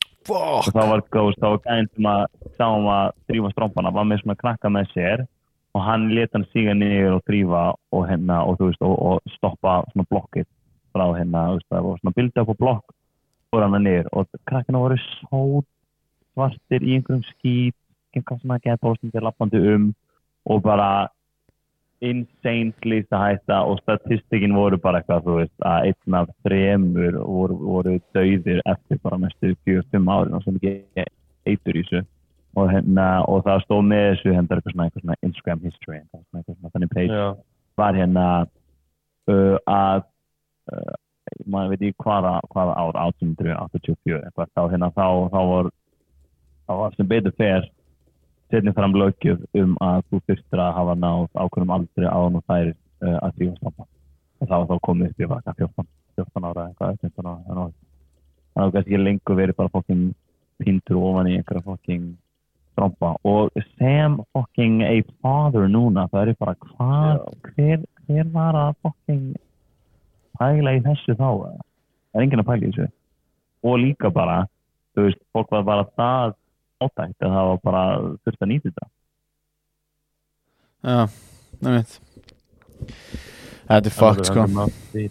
og fuck þá var góðst, þá var gæðin sem að sáum að þrýfa strompana var með svona krakka með sér og hann lét hann síga niður og þrífa og hérna og þú veist og, og stoppa svona blokkið frá hérna þú veist það var svona build up og blokk fór hann niður og krakkana voru svo svartir í einhverjum skít einhverjum svona geðbólstundir lappandi um og bara insane slýsta hætta og statistikin voru bara eitthvað þú veist að einn af þremur voru, voru dauðir eftir bara næstu fjögur til fimm árin og sem ekki eitur í þessu og hérna og það stóð með þessu hérna eitthvað svona, eitthvað svona Instagram history eitthvað svona, eitthvað svona þannig page Já. var hérna uh, að uh, maður veit ekki hvaða hvaða ár átján hundruð áttatíu og fjögur eitthvað þá hérna þá þá var þá var sem betur fer setni fram löggjöf um að þú þurftir að hafa náð ákveðnum aldri án og þær uh, að þrífa standa og það var þá komið upp í vaka fjórtán, fjórtán ára eitthvað fimmtán ára þannig að það kannski ekki lengur verið bara fucking píntur ofan í einhverja fucking trompa og Sam fucking a father núna það er bara hvað hver, hver var að fucking pæla í þessu þá það er enginn að pæla í þessu og líka bara þú veist fólk var bara það átækt að það var bara þurft að nýta þetta Já, nefnt Þetta er fucked sko þetta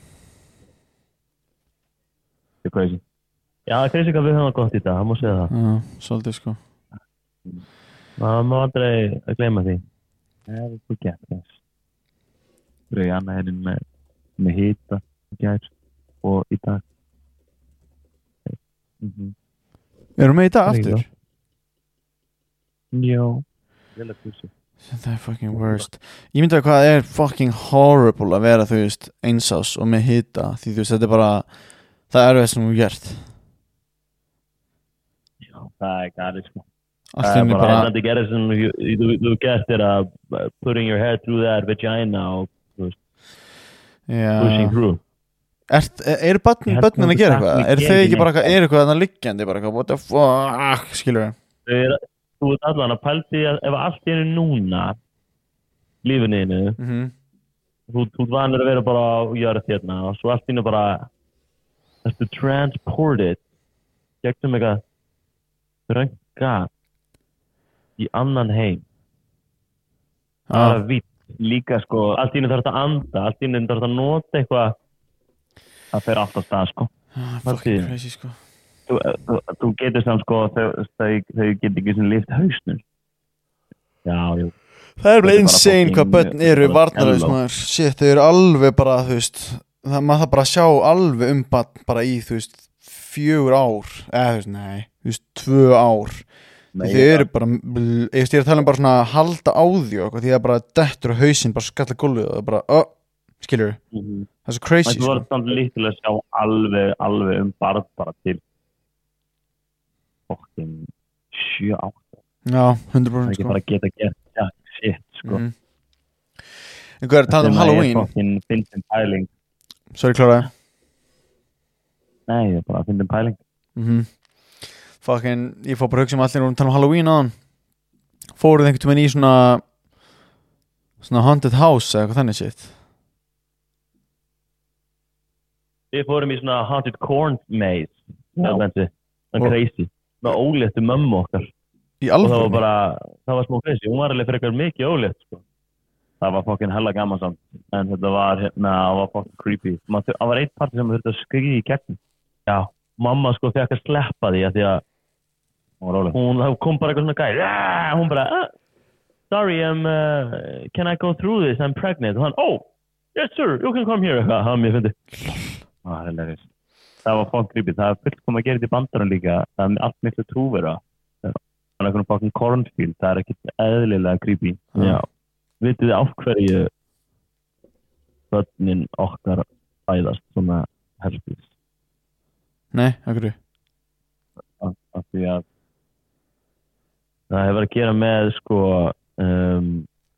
er crazy Já, crazy hvað við höfum það gott í dag, það má segja það Já, svolítið sko Það má aldrei að gleyma því það er svo gett þess bröði annað hérna með, með hita gær og í dag mm-hmm. Erum við í dag aftur? Jó vel að þessu Það er fucking worst Ég myndi að hvað er fucking horrible að vera þú veist einsás og með hita því þú veist þetta er bara það er erfið sem þú gert Já, það er gæri sko Allt inni bara Það gerðir sem þú gert er að putting your head through that vagina og þú veist, pushing Já through Ert, eru börnin, börnin að gera eitthvað? Er þau ekki bara eitthvað, er eitthvað þannig liggjandi bara eitthvað, what the fuck, skilur við? Þú ert allan að pælti að ef allt er núna lífinu þínu Mhm. þú, þú vanir að vera bara á jörð hérna og svo allt þínu bara ertu transported gegnum eitthvað þrönga í annan heim það er vitt líka sko allt þínu þarf að anda, allt þínu þarf að nota eitthvað það fer allt á stað sko Ah, fucking crazy sko þú, þú, þú getur samt sko þau, þau, þau getur ekki sem lift hausnum Já, jú Það er alveg Þetta er bara insane fucking- hvað börn eru bara varnarlaus hello. maður Shit, þau eru alveg bara, þú veist það, maður það bara að sjá alveg um barn bara í, þú veist, fjögur ár eða, þú veist, nei, þú veist, tvö ár Nei, þau eru bara, bl- ég veist, ég er að tala um bara svona að halda á því og eitthvað, því að bara dettur á hausinn, bara skalla gólfið og það er bara, oh, skilur mm -hmm. það er svo crazy, þú sko voru samt líktilega að sjá alveg alveg um barð bara til fokkin sjö átta Já, hundra það er prósent, ekki sko bara að geta gert ja, shit sko Mhm. En hvað er að tala um Sem að Halloween? ég fokkin fyndin pæling Sorry, kláraði nei, ég er bara fyndin pæling Mhm. Fucking, ég fór bara að hugsa um allir og tala um Halloween áðan Fóruð einhvern veginn í svona svona haunted house eða eitthvað þannig shit Við fórum í svona haunted corn maze Já. það er Og- crazy svona óléttu mömmu okkar Í og það var alveg bara, það var smá crazy hún var alveg frekar mikið ólétt sko. það var fokkin hella gaman samt en þetta var hérna, það var fokkin creepy Man, það var eitt parti sem þurfti að skriði í gegn Já, mamma sko fekk að sleppa því að því að það var róleg hún það kom bara eitthvað svona gæð ah, hún bara ah, sorry, um, uh, can I go through this, I'm pregnant og hann, oh, yes sir, you can come here eitthvað, það var mjög fyndið það er hilarious. Það var fokkin creepy það er fullt kom að gera þetta í bandarum líka það er allt miklu trúvera það er eitthvað fokkin cornfield það er ekkert eðlilega creepy Já, vitið þið af hverju börnin okkar fæðast svona herpes Nei, akkur af, af því að það hefur að gera með sko um,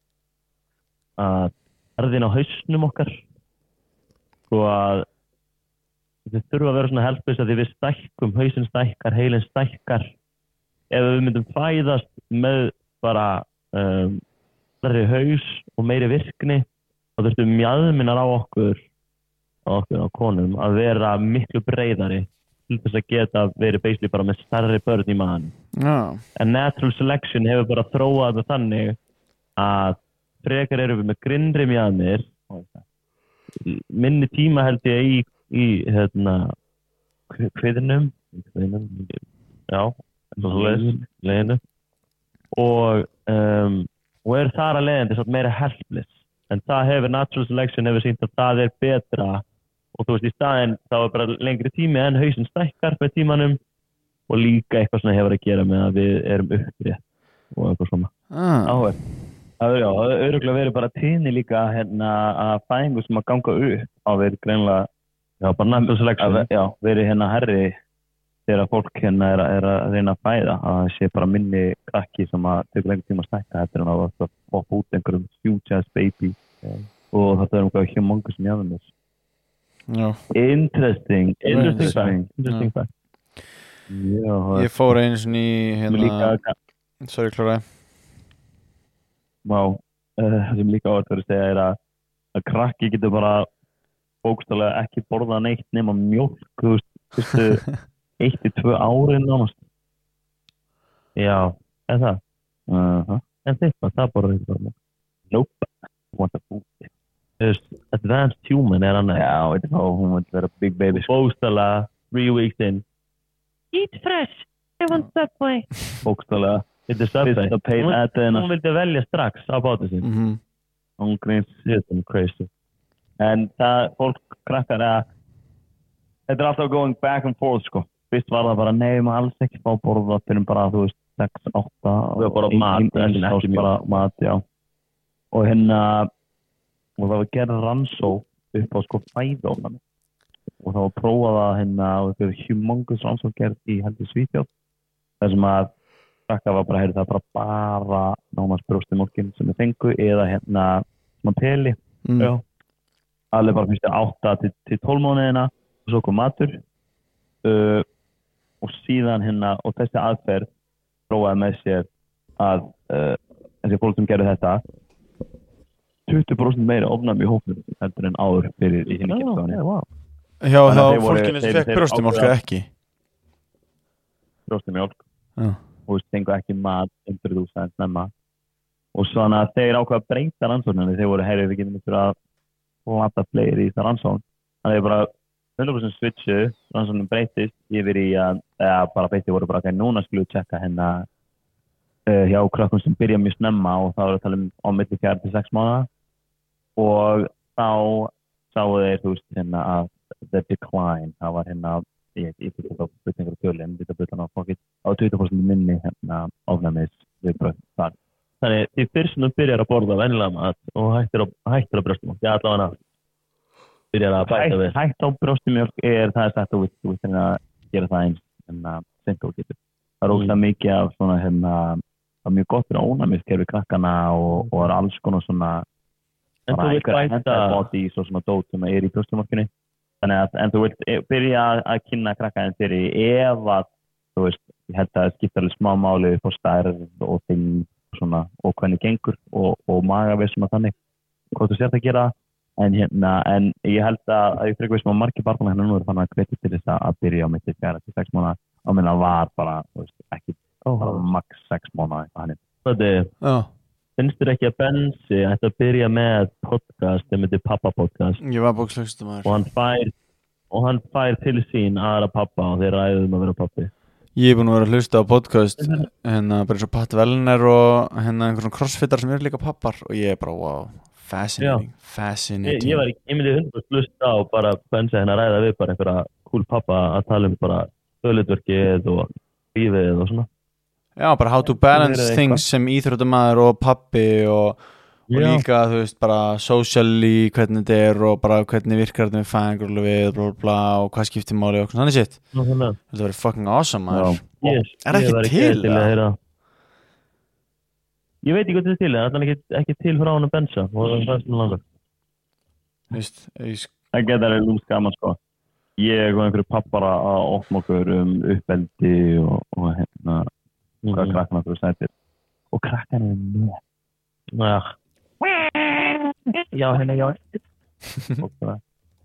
að erðin á hausnum okkar sko að þið þurfa að vera svona helpus að því við stækkum, hausinn stækkar, heilinn stækkar ef við myndum fæðast með bara um, stærri haus og meiri virkni þá þurftum mjaðminar á okkur á okkur á konum að vera miklu breiðari til þess að geta verið basically bara með stærri börn í maðan Já, en natural selection hefur bara þróað það þannig að frekar erum við með grinnrim í að mér minni tíma held ég í, í hérna kviðnum já, leginu og um, og er þar að leiðandi svo meira helpless en það hefur natural selection hefur sýnt að það er betra og þú veist í staðinn þá er bara lengri tími en hausinn stækkar með tímanum og líka eitthvað svona hefur að gera með að við erum upprétt og eitthvað svona ah. Áhver Það er já, það er öruglega verið bara tíðni líka hérna að fæðingu sem að ganga upp á verið greinlega já, bara natural selection að, já, verið hérna herri þegar fólk hérna er, er að reyna að fæða að það sé bara minni krakki sem að tekur lengur tíma að stækka þetta en að það poppa út einhverjum huge ass baby yeah. og þetta er umhverjum humongous mjöðumis Já Interesting Interesting fact Interesting fact Já, Ég fór einu sinni í hérna líka, Sorry, kláraði Vá, uh, það sem líka átt verið að segja er að, að krakki getur bara bókstaflega ekki borða neitt nema mjólk, þú veist, fyrstu eitt til tvö árin nánast. Já, er það? Uh-huh. En þitt, það borða ekki bara mjólk. Nope, what the food. Þú veist, advanced human er annað. Já, veit þú, hún vil vera big baby. Bókstaflega, three weeks in. Eat fresh, I want Subway. Bókstaflega. Þetta er Subway. Hún, hún vildi velja strax á bátu sín. mm-hmm. Hún grins Þetta er crazy. En það, fólk krakkar að þetta er alltaf going back and forth, sko. Fyrst var það bara, nei, maður alls ekki fá borða fyrir bara, þú veist, sex, átta Við erum bara mat, en ekki bara mat, já. Og hérna, og það var gerð rannsó upp á, sko, fæðofnami. Og það var prófað að hérna, og þetta er humongous rannsó gerð í heldur Svíþjóð. Það sem að krakka var bara, heyrðu, það er bara bara nánast brjóstumjólkin sem við fengu eða hérna, svona peli. mm. Já. Allir bara fyrstu átta til, til tólf mánuðina og svo kom matur uh, og síðan hérna og þessi aðferð prófaði með sér að uh, þessi fólk sem gerði þetta tuttugu prósent meira ofnæmi í hópnum heldur en áður fyrir í hinni kynslaunni. Wow. Já, Þannig þá að þeir voru- fólkinu sem þeir- fekk þeir brjóstumjólk ákveða- ekki Brjóstumjólk Já. og þú fengu ekki mat undir þú sæðin snemma og svona þeir ákveða að breyta rannsókninni þeir voru heyrið við getum ykkur að lata fleiri í það rannsókn þannig að bara hundrað prósent switchu rannsóknin breytist yfir í að eða bara breytið voru bara ekki núna skulle við tjekka hérna uh, hjá krökkum sem byrja mjög snemma og þá er að tala um á milli fjögur til sex mánaða og þá sáu þeir þú veist hérna að the decline það var hérna ég ég fyrir þá spurningar og tjóli en þetta byrja á fokkitt á tuttugu prósent minni hérna ofnæmis viðbrögð þar. Þannig því fyrst sem þú byrjar að borða venjulega mat og hættir að, hættir að brjóstumjólk, ég allavega ná byrjar að bæta við. Hætt á brjóstumjólk er það er sagt að þú vilt að gera það eins en að sent og getur. Það er óslega mikið af svona hérna það er mjög gott fyrir ónæmiskerfi krakkana og, og er alls konar svona En þú bara vilt einhver bæta antibodies og svona dót sem er í brjóstumjólkinni. Þannig að en þú vilt e- byrja að, að kynna krakkaðin fyrir ef að þú veist, ég held að það skipta alveg smá máli upp á stærð og þing svona og hvernig gengur og, og magavissum að þannig hvað þú sért að gera en hérna en ég held að, að ég frekar vissum að margir barna hérna nú er þannig að hvetja til þess að byrja á milli fjögur til sex mánaða á minna var bara þú veist, ekki oh, bara max sex mánaða þannig. Þetta Já. finnst þér ekki að Bensi ætti að byrja með podcast sem heitir Pappa podcast Ég var bókslagstum og hann fær og hann fær til sín aðra pappa og þeir ræðum að vera pappi. Ég er búin að vera að hlusta á podcast hérna bara eins og Pat Wellner og hérna einhverjum crossfittar sem eru líka pappar og ég er bara wow, fascinating, Ég, fascinating ég var ekki, ég myndi hundra prósent hlusta á bara Bensi hérna ræða við bara einhverja cool pappa að tala um bara hlutverkið og lífið og svona. Já, bara how to balance Eitthvað. things sem íþróttamaður og pappi og, og Já. líka, þú veist, bara socially, hvernig þetta er og bara hvernig virkar þetta með fæðingur við, bla bla bla og hvað skiptir máli og þannig sitt. Nú, svona. Þetta verður fucking awesome, maður. Yes, Er ekki ég var til, til eða? að heyra. Ég veit ekki hvað þetta er til, en það er ekki, ekki til frá hann að Bensa og það er svona langar. Þú veist, ég sk- Það geta verið lúmst gaman sko. Ég og einhverju pappar að opna okkur um uppeldi og, og hérna hvað krakkana þú sætir og krakkana er með Já. já hérna já Og bara-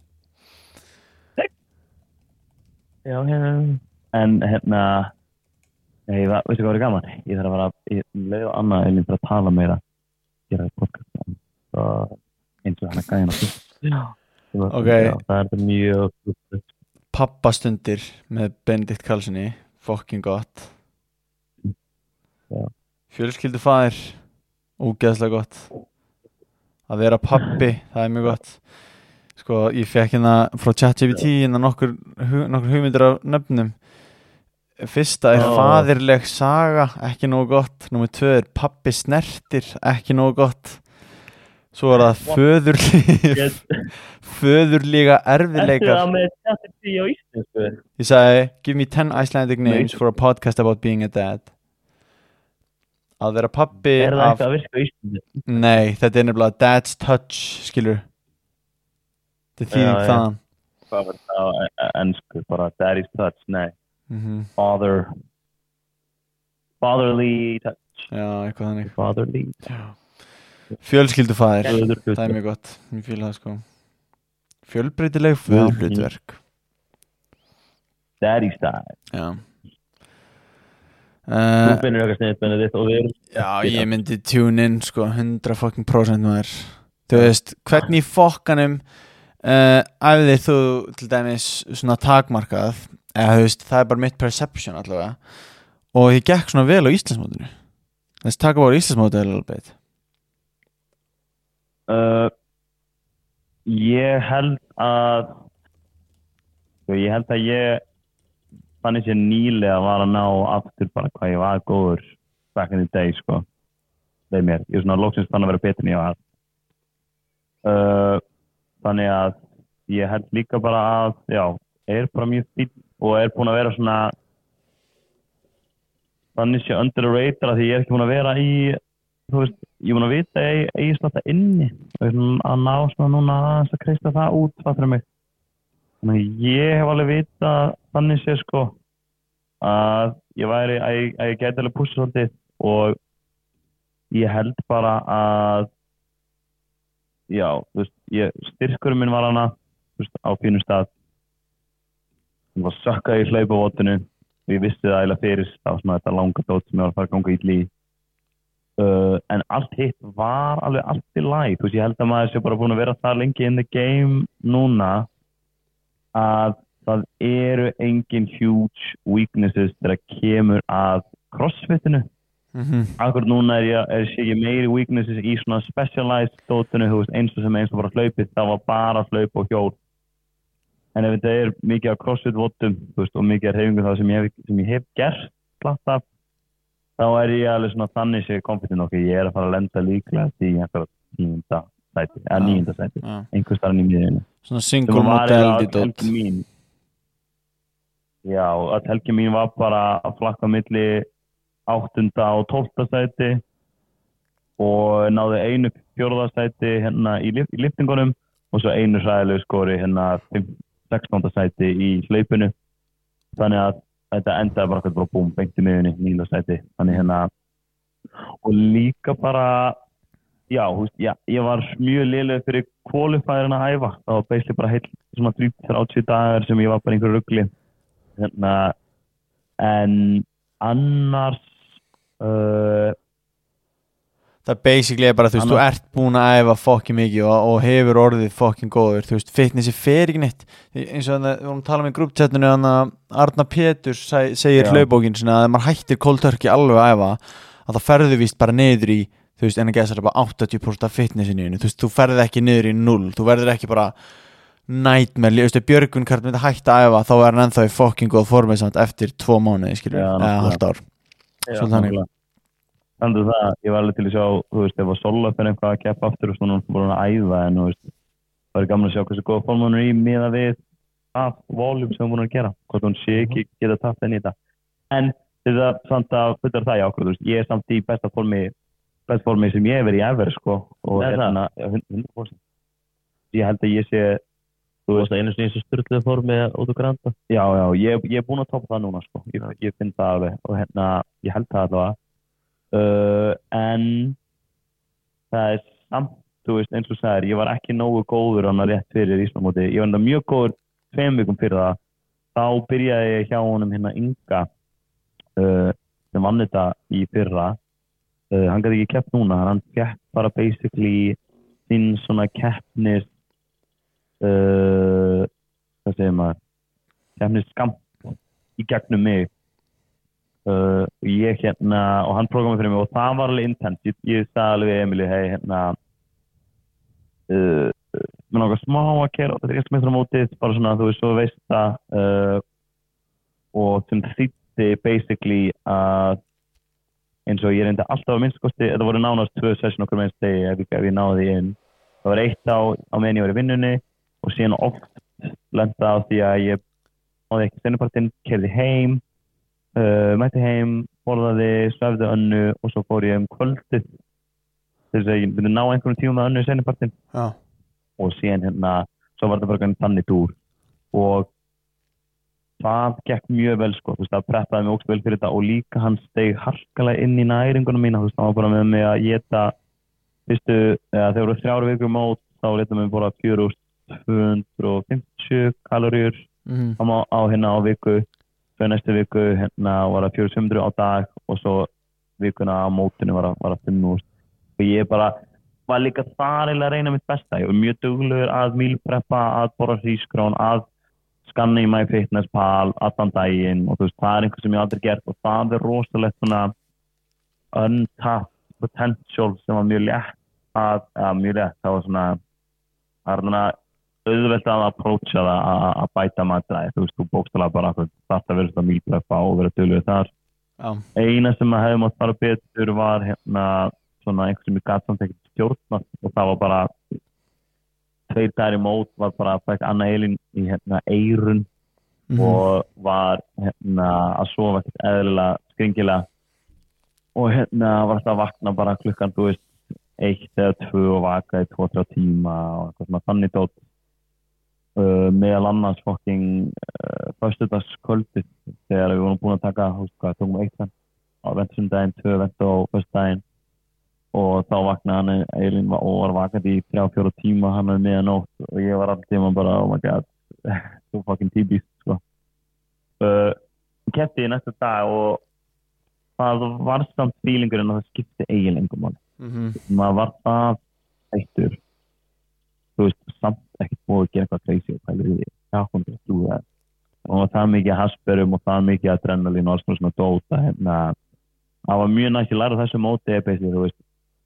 Já, hérna. en hérna nei, va- veistu hvað er gaman ég þarf að vera ég leiði á annað en ég þarf að tala meira gera podcast eitthvað eins og hann er gæðin Ok. Það er þetta mjög Pappastundir með Benedikt Karlssoni, fucking gott. Já. Fjölskyldufaðir, ógeðslega gott. Að vera pappi, það er mjög gott. Sko, ég fekk hérna frá ChatGPT hérna nokkur, hu- nokkur hugmyndir af nöfnum. Fyrsta er Ó. faðirleg saga, ekki nógu gott. Númer tvö er pappi snertir, ekki nógu gott. Svo er það föðurlíf, föðurlíga Ertu erfiðleikar. það með ChatGPT á íslensku? Ég sagði, give me ten Icelandic names for a podcast about being a dad. Að vera pappi Er það af... eitthvað að virka á íslensku? Nei, þetta er nefnilega dad's touch, skilur. Þetta er Já, þýðing já. þaðan. Hvað var það á e- ensku, bara daddy's touch, nei, Mm father, fatherly touch. Já, eitthvað þannig. Fatherly. Fjölskyldufaðir, Föðurhlutverk. það er mjög gott. Ég fíla það sko. Fjölbreytileg föðurhlutverk. Daddy style. Já. Þú Uh, finnir eitthvað sniðt með þitt og við erum já, ég myndi tune in sko, hundra fucking prósent maður. Þú veist, hvernig í fokkanum uh, æfðir þú til dæmis svona takmarkað, eða þú veist, það er bara mitt perception allavega, og ég gekk svona vel á Íslandsmótinu. Let's talk about Íslandsmótið a little bit. Uh, ég held að sko, ég held að ég þannig sé nýlega var að ná aftur bara hvað ég var góður back in the day sko leið mér, ég er svona loksins fann að vera betur en ég var uh, þannig að ég held líka bara að já, er bara mjög fín og er búin að vera svona þannig sé under the radar því ég er ekki búin að vera í þú veist, ég er búin að vita að ég eigi slata inni og ég er svona að ná svona núna aðeins að kreista það út það fyrir mig þannig að ég hef alveg vita þannig sé sko að ég væri að ég, að ég gæti alveg pússa svolítið og ég held bara að já, þú veist, ég, styrkurinn minn var hana þú veist, á fínum stað ég var sökkað í hlaupavotinu og ég vissi það eiginlega fyrir það var svona þetta langa dót sem ég var að fara að ganga ítli í uh, en allt hitt var alveg allt í lagi þú veist, ég held að maður sé bara búin að vera það lengi in the game núna að það eru engin huge weaknesses þegar kemur að crossfitinu Mm-hmm. akkur núna er ég, er ég meiri weaknesses í svona specialized dótinu þú veist, eins og sem eins og bara hlaupið það var bara hlaup og hjól en ef þetta er mikið af crossfit votum veist, og mikið af hreyfingum það sem ég hef, sem ég hef gert slatt af þá er ég alveg svona þannig sem confident okkur ég er að fara að lenda líklega því einhverja tíunda sæti eða Já. níunda sæti, Já. einhver starfinn í miðinu Svona single modality dot. helgi mín já, að helgi mín var bara að flakka milli áttunda og tólfta sæti og náði einu fjórða sæti hérna í, lif, í liftingunum og svo einu hræðilegu skori hérna sextánda sæti í hlaupinu þannig að þetta endaði bara bara búm, beint í miðunni, níunda sæti þannig hérna og líka bara já, húst, já, ég var mjög lélegur fyrir qualifierinn að æfa það var basically bara heill svona þrjátíu dagar sem ég var bara einhverju rugli hérna en annars uh, Það basically er bara, þú veist, þú ert búin að æfa fokkin mikið og, og hefur orðið fokkin góður, þú veist, fitnessi fer ekki neitt eins og þannig að við vorum að tala um í grúppchatinu þannig að Arna Péturs seg, segir hlaupbókin svona að ef maður hættir cold turkey alveg að æfa að það ferðu víst bara niður í þú veist, en að gesa bara áttatíu prósent af fitnessinu þú veist, þú ferð ekki niður í null þú verður ekki bara nightmare, þú veist, Björgvin Karl myndi hætta að æfa þá er hann ennþá í fokkin góð formið samt eftir tvo mánuði, skilur, eða halvt ár svolítið þannig. Þannig það, ég var alveg til að sjá, þú veist, ef að Sola fyrir einhvað að keppa aftur og svona voru hann að æfa en þú veist, það er gaman að sjá hversu góða form hún er í miða við að voljum sem hún er að gera, hvort hún sé ekki geta tapt enn í þetta. En þetta samt að fullur það í ákveð, þú veist, ég er samt í besta formi, besta formi sem ég hef verið í ever, sko, og hérna, hundra prósent. Ég held að ég sé, þú veist, einu sem ég sé styrluðu formi út og granta. Já, já, ég, ég er búin að toppa það núna, sko, ég, ég finn það alveg og hérna, ég held það allavega. Uh, en það er samt, þú veist, eins og sagðir, ég var ekki nógu góður hann að rétt fyrir Íslandmóti. Ég var enda mjög góður tveim vikum fyrir það. Þá byrjaði ég hjá honum hérna Inga uh, sem vann þetta í fyrra. Uh, hann gæti ekki keppt núna, hann fekk bara basically sinn svona keppnis uh, hvað segir maður keppnis skamp í gegnum mig uh, og ég hérna og hann prógraði fyrir mig og það var alveg intense ég, ég sagði alveg við Emilíu hei hérna uh, mér langar smá að keyra á þetta Íslandsmeistaramótið bara svona þú veist svo veist það uh, og sem þýddi basically að eins og ég reyndi alltaf að minnstakosti þetta voru nánast tvö session okkur meðan stegi ef, ef ég náði því inn það var eitt á, á meðan ég var í vinnunni og síðan oft lenda á því að ég náði ekki sennupartinn, keyrði heim uh, mætti heim, borðaði svefði önnu og svo fór ég um kvöldið til þess að ég myndi ná einhverjum tíma með önnu í sennupartinn Já. og síðan hérna, svo var þetta bara einhvern þannig túr og það gekk mjög vel sko, þú veist, það preppaði mig ógst vel fyrir þetta og líka hann steig harkalega inn í næringuna mína, þú veist, það var bara með mig að éta fyrstu, eða þegar voru þrjár vikur mót, þá leta mig bara fjögur þúsund tvö hundruð fimmtíu kaloríur Mhm. á, á hérna á viku, svo næstu viku hérna var það fjögur þúsund fimm hundruð á dag og svo vikuna á mótinu var það fimm þúsund og ég bara var líka þar eða að reyna mitt besta, ég var mjög duglegur að mealpreppa, að borða hrísgrjón, að skanna í MyFitnessPal allan daginn og þú veist, það er einhver sem ég aldrei gert og það er rosalegt svona untapped potential sem var mjög létt að, að mjög létt, það var svona það er svona auðvelt að approacha það að, að bæta matræði, þú veist, þú bókstala bara það að vera svona mealpreppa og vera duglegur þar Já. eina sem að hefði mátt fara betur var hérna svona einhver sem ég gat samt ekkert stjórna og það var bara tveir dagar í mót var bara að fækka Anna Elín í hérna eyrun Mhm. og var hérna að sofa ekkert eðlilega skringilega og hérna var þetta að vakna bara klukkan þú veist eitt eða tvö og vaka í tvo þrjá tíma og eitthvað svona þannig dót uh, meðal annars fucking uh, föstudagskvöldið þegar við vorum búin að taka þú veist hvað, tókum eitt venn á vendsundaginn, tvö venn á föstudaginn og þá vaknaði hann Elín og var vakandi í þrjá fjóra tíma hann er meðanótt og ég var alltaf tíma bara oh my god, so fucking típist sko. uh, keppti í næsta dag og það var samt feelingurinn að það skipti eiginlega engum máli Mhm. maður var það eittur þú veist, samt ekkert búið að gera eitthvað crazy og pælir í því já, hún er að trúi það og það mikið hasperum og það mikið adrenalín og alls konar svona dóta hérna, það var mjög næst að læra þessu móti basically, þú veist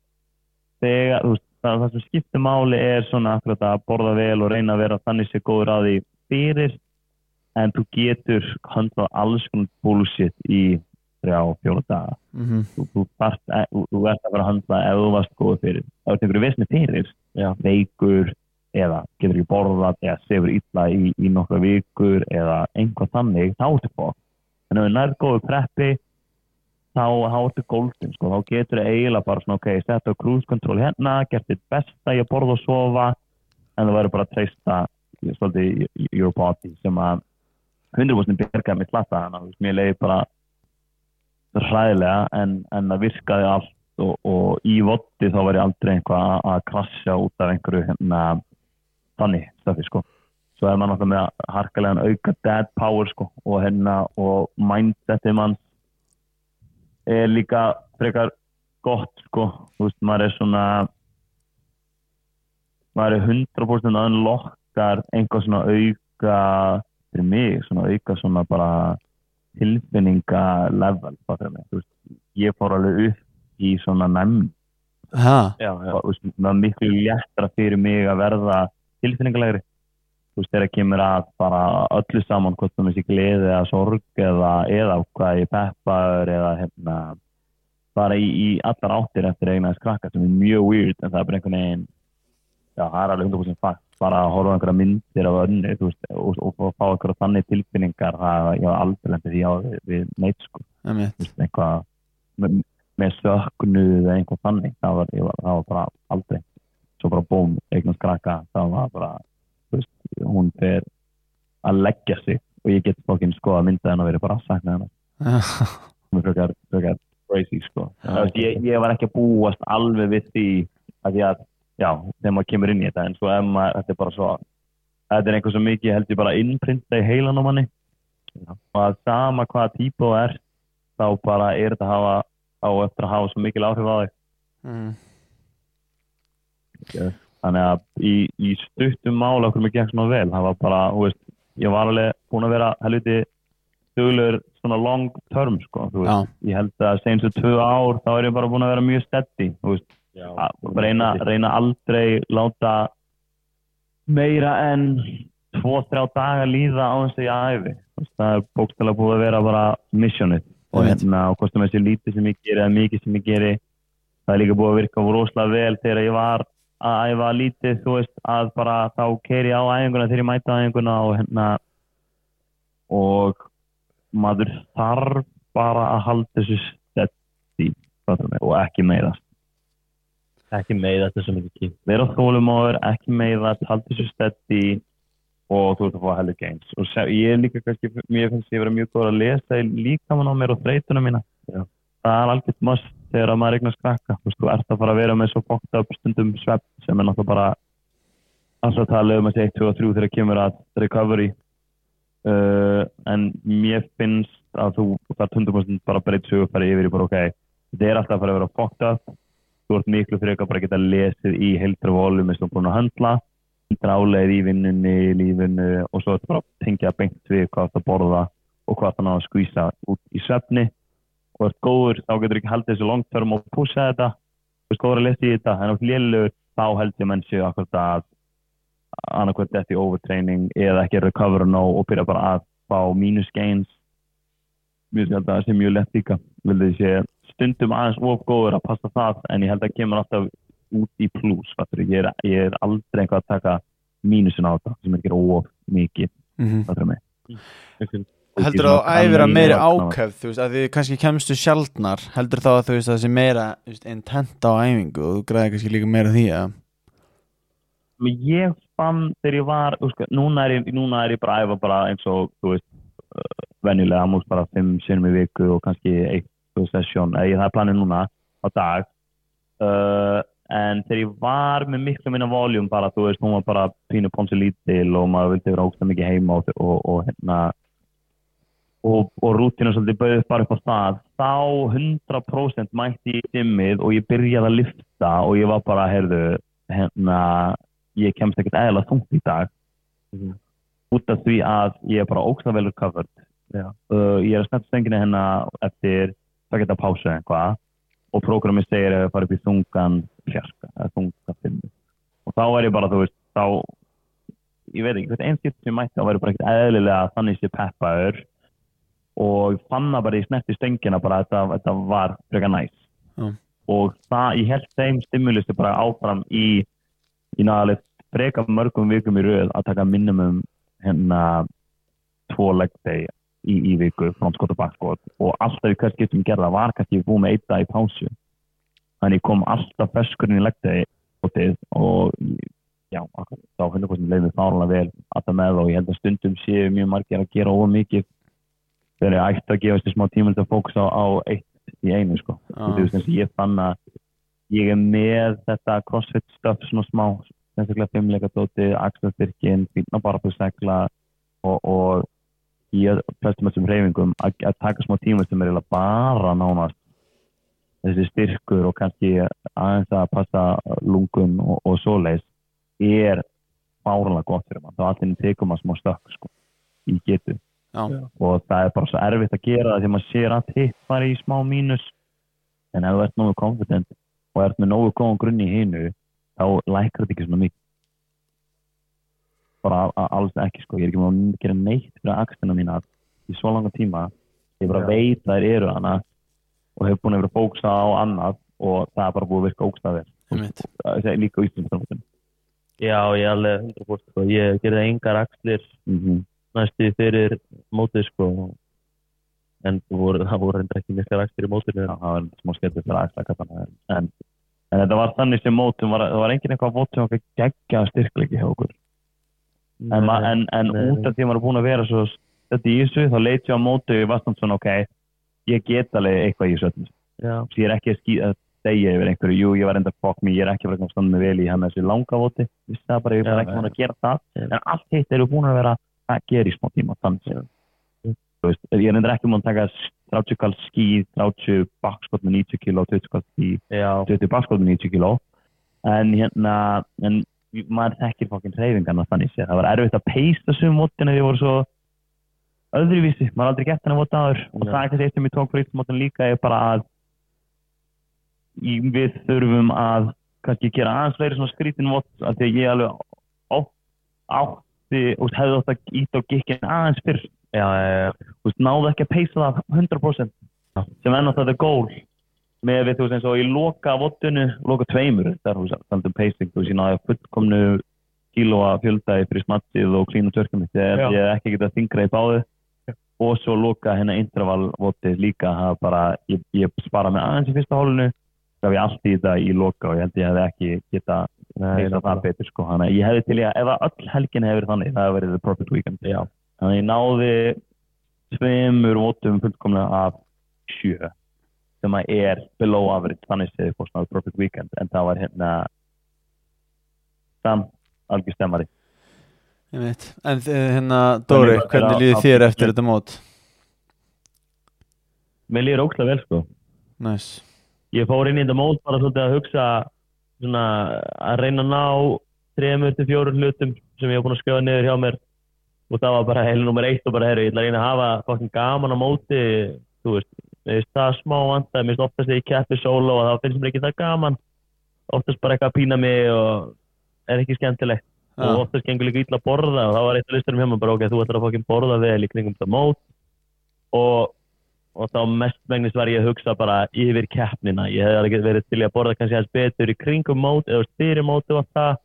þegar, þú veist, það, það sem skiptir máli er svona akkurat að borða vel og reyna að vera þannig sér góður á því fyrir en þú getur handlað alls konar bullshit í þrjá, fjóra daga Mhm. þú, þú, þarft, þú, þú ert að fara að handla ef þú varst góð fyrir ef þú tekur vesni fyrir já. veikur eða getur ekki borðað eða sefur illa í, í nokkra vikur eða einhvað þannig þá ertu bótt en ef þú nærð góðu preppi þá ertu golden sko. þá getur það eiginlega bara svona ok, setja á cruise control hérna gert þitt besta í að borða og sofa en það verður bara að treysta svolítið your body sem að hundrað prósent bjargaði mig slata þannig að mér leiði bara hræðilega en, en það virkaði allt og, og í voddi þá var ég aldrei einhvað að, að krasja út af einhverju hérna þannig stöfi sko. Svo er maður náttúrulega með harkalegan auka dad power sko og hérna og mindsetið manns er líka frekar gott sko, þú veist maður er svona maður er hundrað prósent unlockar einhvað svona auka fyrir mig, svona auka svona bara tilfinninga level fyrir mig, þú veist, ég fór alveg upp í svona nefn Ha? já, já. Og, veist, það er miklu léttra fyrir mig að verða tilfinningalegri þú veist, þegar kemur að bara öllu saman hvort það með sér gleði eða sorg eða, eða hvað ég peppaður eða hérna bara í, í allar áttir eftir eignaðis krakka sem er mjög weird en það er bara einhvern veginn já, það er alveg hundrað prósent fakt bara að horfa einhverja myndir af önnu þú veist, og, og, og fá einhverja þannig tilfinningar það ég var aldrei lendið því á við, við neitt sko, Einmitt. þú veist, einhvað með, með söknuð eða einhvað þannig það var, var, það var bara aldrei svo bara búm, eignast krakka það var bara, þú veist, hún fer að leggja sig og ég get fólkinn sko að mynda henn að vera bara að sakna henn hún er frekar, frekar crazy sko ja, veist, ég, ég var ekki að búast alveg við því að ég að já, þegar maður kemur inn í þetta en svo ef maður, þetta er bara svo þetta er einhver svo mikið held ég bara innprinta í heilan á manni já. Og að sama hvaða típu þú ert þá bara er þetta að hafa á eftir að hafa svo mikil áhrif á þig Mm. yeah. þannig að í, í stuttum mála okkur mér gekk svona vel, það var bara, þú veist, ég var alveg búin að vera helviti duglegur svona long term, sko, þú veist, Já. ég held að seinustu tvö ár, þá er ég bara búin að vera mjög steady, þú veist, Já, að reyna, reyna aldrei láta meira en tvo, þrjá daga líða á þess að ég æfi, þú veist, það er bókstaflega búið að vera bara missionið og Einmitt. hérna, og kostum þessi lítið sem ég geri eða mikið sem ég geri, það er líka búið að virka rosalega vel þegar ég var að æfa lítið, þú veist, að bara þá keyri ég á æfinguna þegar ég mæta á æfinguna og hérna og maður þarf bara að halda þessu steady og ekki meiðast. Ekki meiðast þessum ekki. Vera þolinmóður, ekki meiðast, halda þessu steady og þú ert að fá heldur gains. Og se- ég er líka kannski, mér finnst ég vera mjög góð að lesa líkamann á mér og þreytuna mína. Já. Það er algjört must þegar að maður eignast krakka. Þú veist, þú ert að fara að vera með svo fucked up stundum svefn sem er náttúrulega bara alltaf að tala um þessi eitt, tvö og þrjú þegar kemur að recovery. Uh, en mér finnst að þú þarf hundrað prósent bara breytt sögufæri yfir í bara ok, þetta er alltaf að fara að vera fucked up. Þú ert miklu fyrir að bara geta lesið í heildra volum eins og búin að höndla, dráleið í vinnunni, í lífinu og svo þetta bara að tengja beint við hvað það borða og hvað það náða að skvísa út í svefni. Og ert góður, þá getur ekki haldið þessu long term og pusha þetta, þú veist góður að lesa í þetta, en á lélugur þá held ég menn séu akkurat að annarkvæmt þetta í overtraining eða ekki recover nóg og byrja bara að fá mínus gains. Mjög held að það sé mjög lett líka, vildi ég sé stundum aðeins of góður að passa það, en ég held að kemur alltaf út í plus, fattur ég er, ég er aldrei einhvað að taka mínusin á þetta sem er ekki of mikið, Mhm. fattur mig. Heldur þú að æfir að meiri ákefð, þú veist, að því kannski kemstu sjaldnar, heldur þá að þú veist að það sé meira, þú veist, intent á æfingu og þú græði kannski líka meira því að Men ég fann þegar ég var, þú veist, núna er ég, núna er ég bara að æfa bara eins og, þú veist, uh, venjulega, múst bara fimm sinnum í viku og kannski eitt, tvö sesjón, eða ég það er planið núna á dag. Uh, en þegar ég var með miklu minna voljum bara, þú veist, hún var bara pínu ponsi lítil og maður vildi vera ógsta mikið heima og, og, og hérna, og, og rútínu svolítið bauð bara upp á það, þá hundrað prósent mætti ég í gymmið og ég byrjaði að lyfta og ég var bara, heyrðu, hérna, ég kemst ekkert eðlilega þungt í dag Mhm. út af því að ég er bara ógsta vel recovered. Já. Uh, ég er að snett stengina hérna eftir það geta pásu eitthvað og prógramið segir að ég fara upp í þungan fjarka, eða þungan finnu. Og þá er ég bara, þú veist, þá, ég veit ekki, hvert einn skipt sem ég mætti, þá var ég bara ekkert eðlilega þannig sé peppaður og ég fann það bara í snerti stöngina bara að þetta, þetta var frekar næs. Já. Og það, ég held þeim stimulusi bara áfram í, í náðalegt frekar mörgum vikum í röð að taka minimum hérna tvo leg day í, í viku, frontskot og bakskot og alltaf í hvert skipt sem ég gerði það var kannski búið með eitt dag í pásu. Þannig ég kom alltaf ferskurinn í leg day og já, þá hundrað prósent leið mér fárlega vel alltaf með og ég held að stundum séu mjög margir að gera of mikið þegar ég ætti að gefa þessi smá tíma til að fókusa á, á eitt í einu, sko. Ah. Þú veist, eins og ég fann að ég er með þetta crossfit stuff svona smá, þessaklega fimmleika dóti, axlastyrkin, fínna barabússegla og, og í flestum þessum hreyfingum að, að taka smá tíma sem er eiginlega bara nánast þessi styrkur og kannski aðeins að passa lungum og, og svoleiðis er fáránlega gott fyrir mann. Þá allir tekur maður smá stökk, sko, í getu. Já. Og það er bara svo erfitt að gera það því maður sér að hitt fari í smá mínus en ef þú ert nógu confident og ert með nógu góðan grunn í hinu þá lækkar þetta ekki svona mikið bara alls ekki, sko. Ég er ekki með að gera neitt fyrir axlina mína í svo langa tíma ég bara Já. veit að þær eru hana og hef búin að vera að fókusa á annað og það er bara búið að virka ógstæðir það er líka íslenskt. Já, ég alveg hundrað prósent sko. Ég gerði engar axlir mm -hmm. næstu fyrir mótið sko en voru, það voru reyndar ekki miklar axlir í mótinu. Já, það var smá skemmtilegt fyrir axlakappana en, en þetta var þannig sem mótum var, það var engin eitthvað mót sem okkur geggja styrkleiki hjá okkur en, ma, en, en nei, út af því að maður er búin að vera svo þetta í þessu, þá leit ég á móti og ég var svona ok, ég get alveg eitthvað í þessu Já. ég er ekki að skýða segja yfir einhverju, jú, ég var enda fuck me, ég er ekki verið að standa mig vel í hann þessi langa voti, vissi það bara, ég var ekki búin að gera það Já. en allt hitt eru búin að vera að gera í smá tíma þannig þú veist, ég er enda ekki búin að taka þrjátíu kall skí, þrjátíu bakskot með níutíu kíló, tuttugu kall skí Já. tuttugu bakskot með níutíu kíló en hérna en maður þekkir fokkin hreyfingarna þannig séð, það var erfitt að peysa sum mótin ef ég voru svo öðruvísi, maður har aldrei gett henni mót áður og það er kannski eitt sem ég tók fyrir mótin líka er bara að í, við þurfum að kannski gera aðeins fleiri svona skrítin mót af því að ég alveg á, átti og hefði átt að íta á gikkin aðeins fyrr já, þú veist, náðu ekki að peysa það hundrað prósent sem enn að það er gól með við, þú veist, eins og í loka vottinu, loka tveimur það er þú veist, þannig um pacing, þú veist, ég náðu fullkomnu kílóa fjölda í frísmattið og klínu törkum þegar ég ekki geta þingra í báðu og svo loka hérna interval vottið líka, það bara, ég, ég spara með aðeins í fyrsta hólunu gaf ég allt í þetta í loka og ég held ég hefði ekki geta peysað það betur, sko, þannig að ég hefði til ég, ef öll helgin hefði verið þannig, það hefði verið the perfect weekend, já, þannig að ég náði tveimur vottum fullkomlega af sjö sem að er below average þannig séð for the perfect weekend en það var hérna sam algjör stemmari. Ég veit, en hérna Dóri, hvernig líður þér eftir þetta mót? Mér líður ógeðslega vel, sko. Nice. Ég fór inn í þetta mót bara svolítið að hugsa svona að reyna að ná þremur til fjórum hlutum sem ég hef búin að skrifa niður hjá mér og það var bara heil nummer eitt og bara heyrðu, ég ætla að reyna að hafa fucking gaman á móti, þú veist Mér finnst það smá vandað, mér finnst oftast þegar ég keppi solo og þá finnst mér ekki það gaman. Oftast bara eitthvað að pína mig og er ekki skemmtilegt. Ja. Og oftast gengur líka illa að borða og þá var eitt af listurum hjá mér bara ok, þú ætlar að fokkin borða vel í kringum þetta mót. Og, og þá mestmegnis var ég að hugsa bara yfir keppnina. Ég hefði alveg verið til að borða kannski aðeins betur í kringum mót eða fyrir móti og það.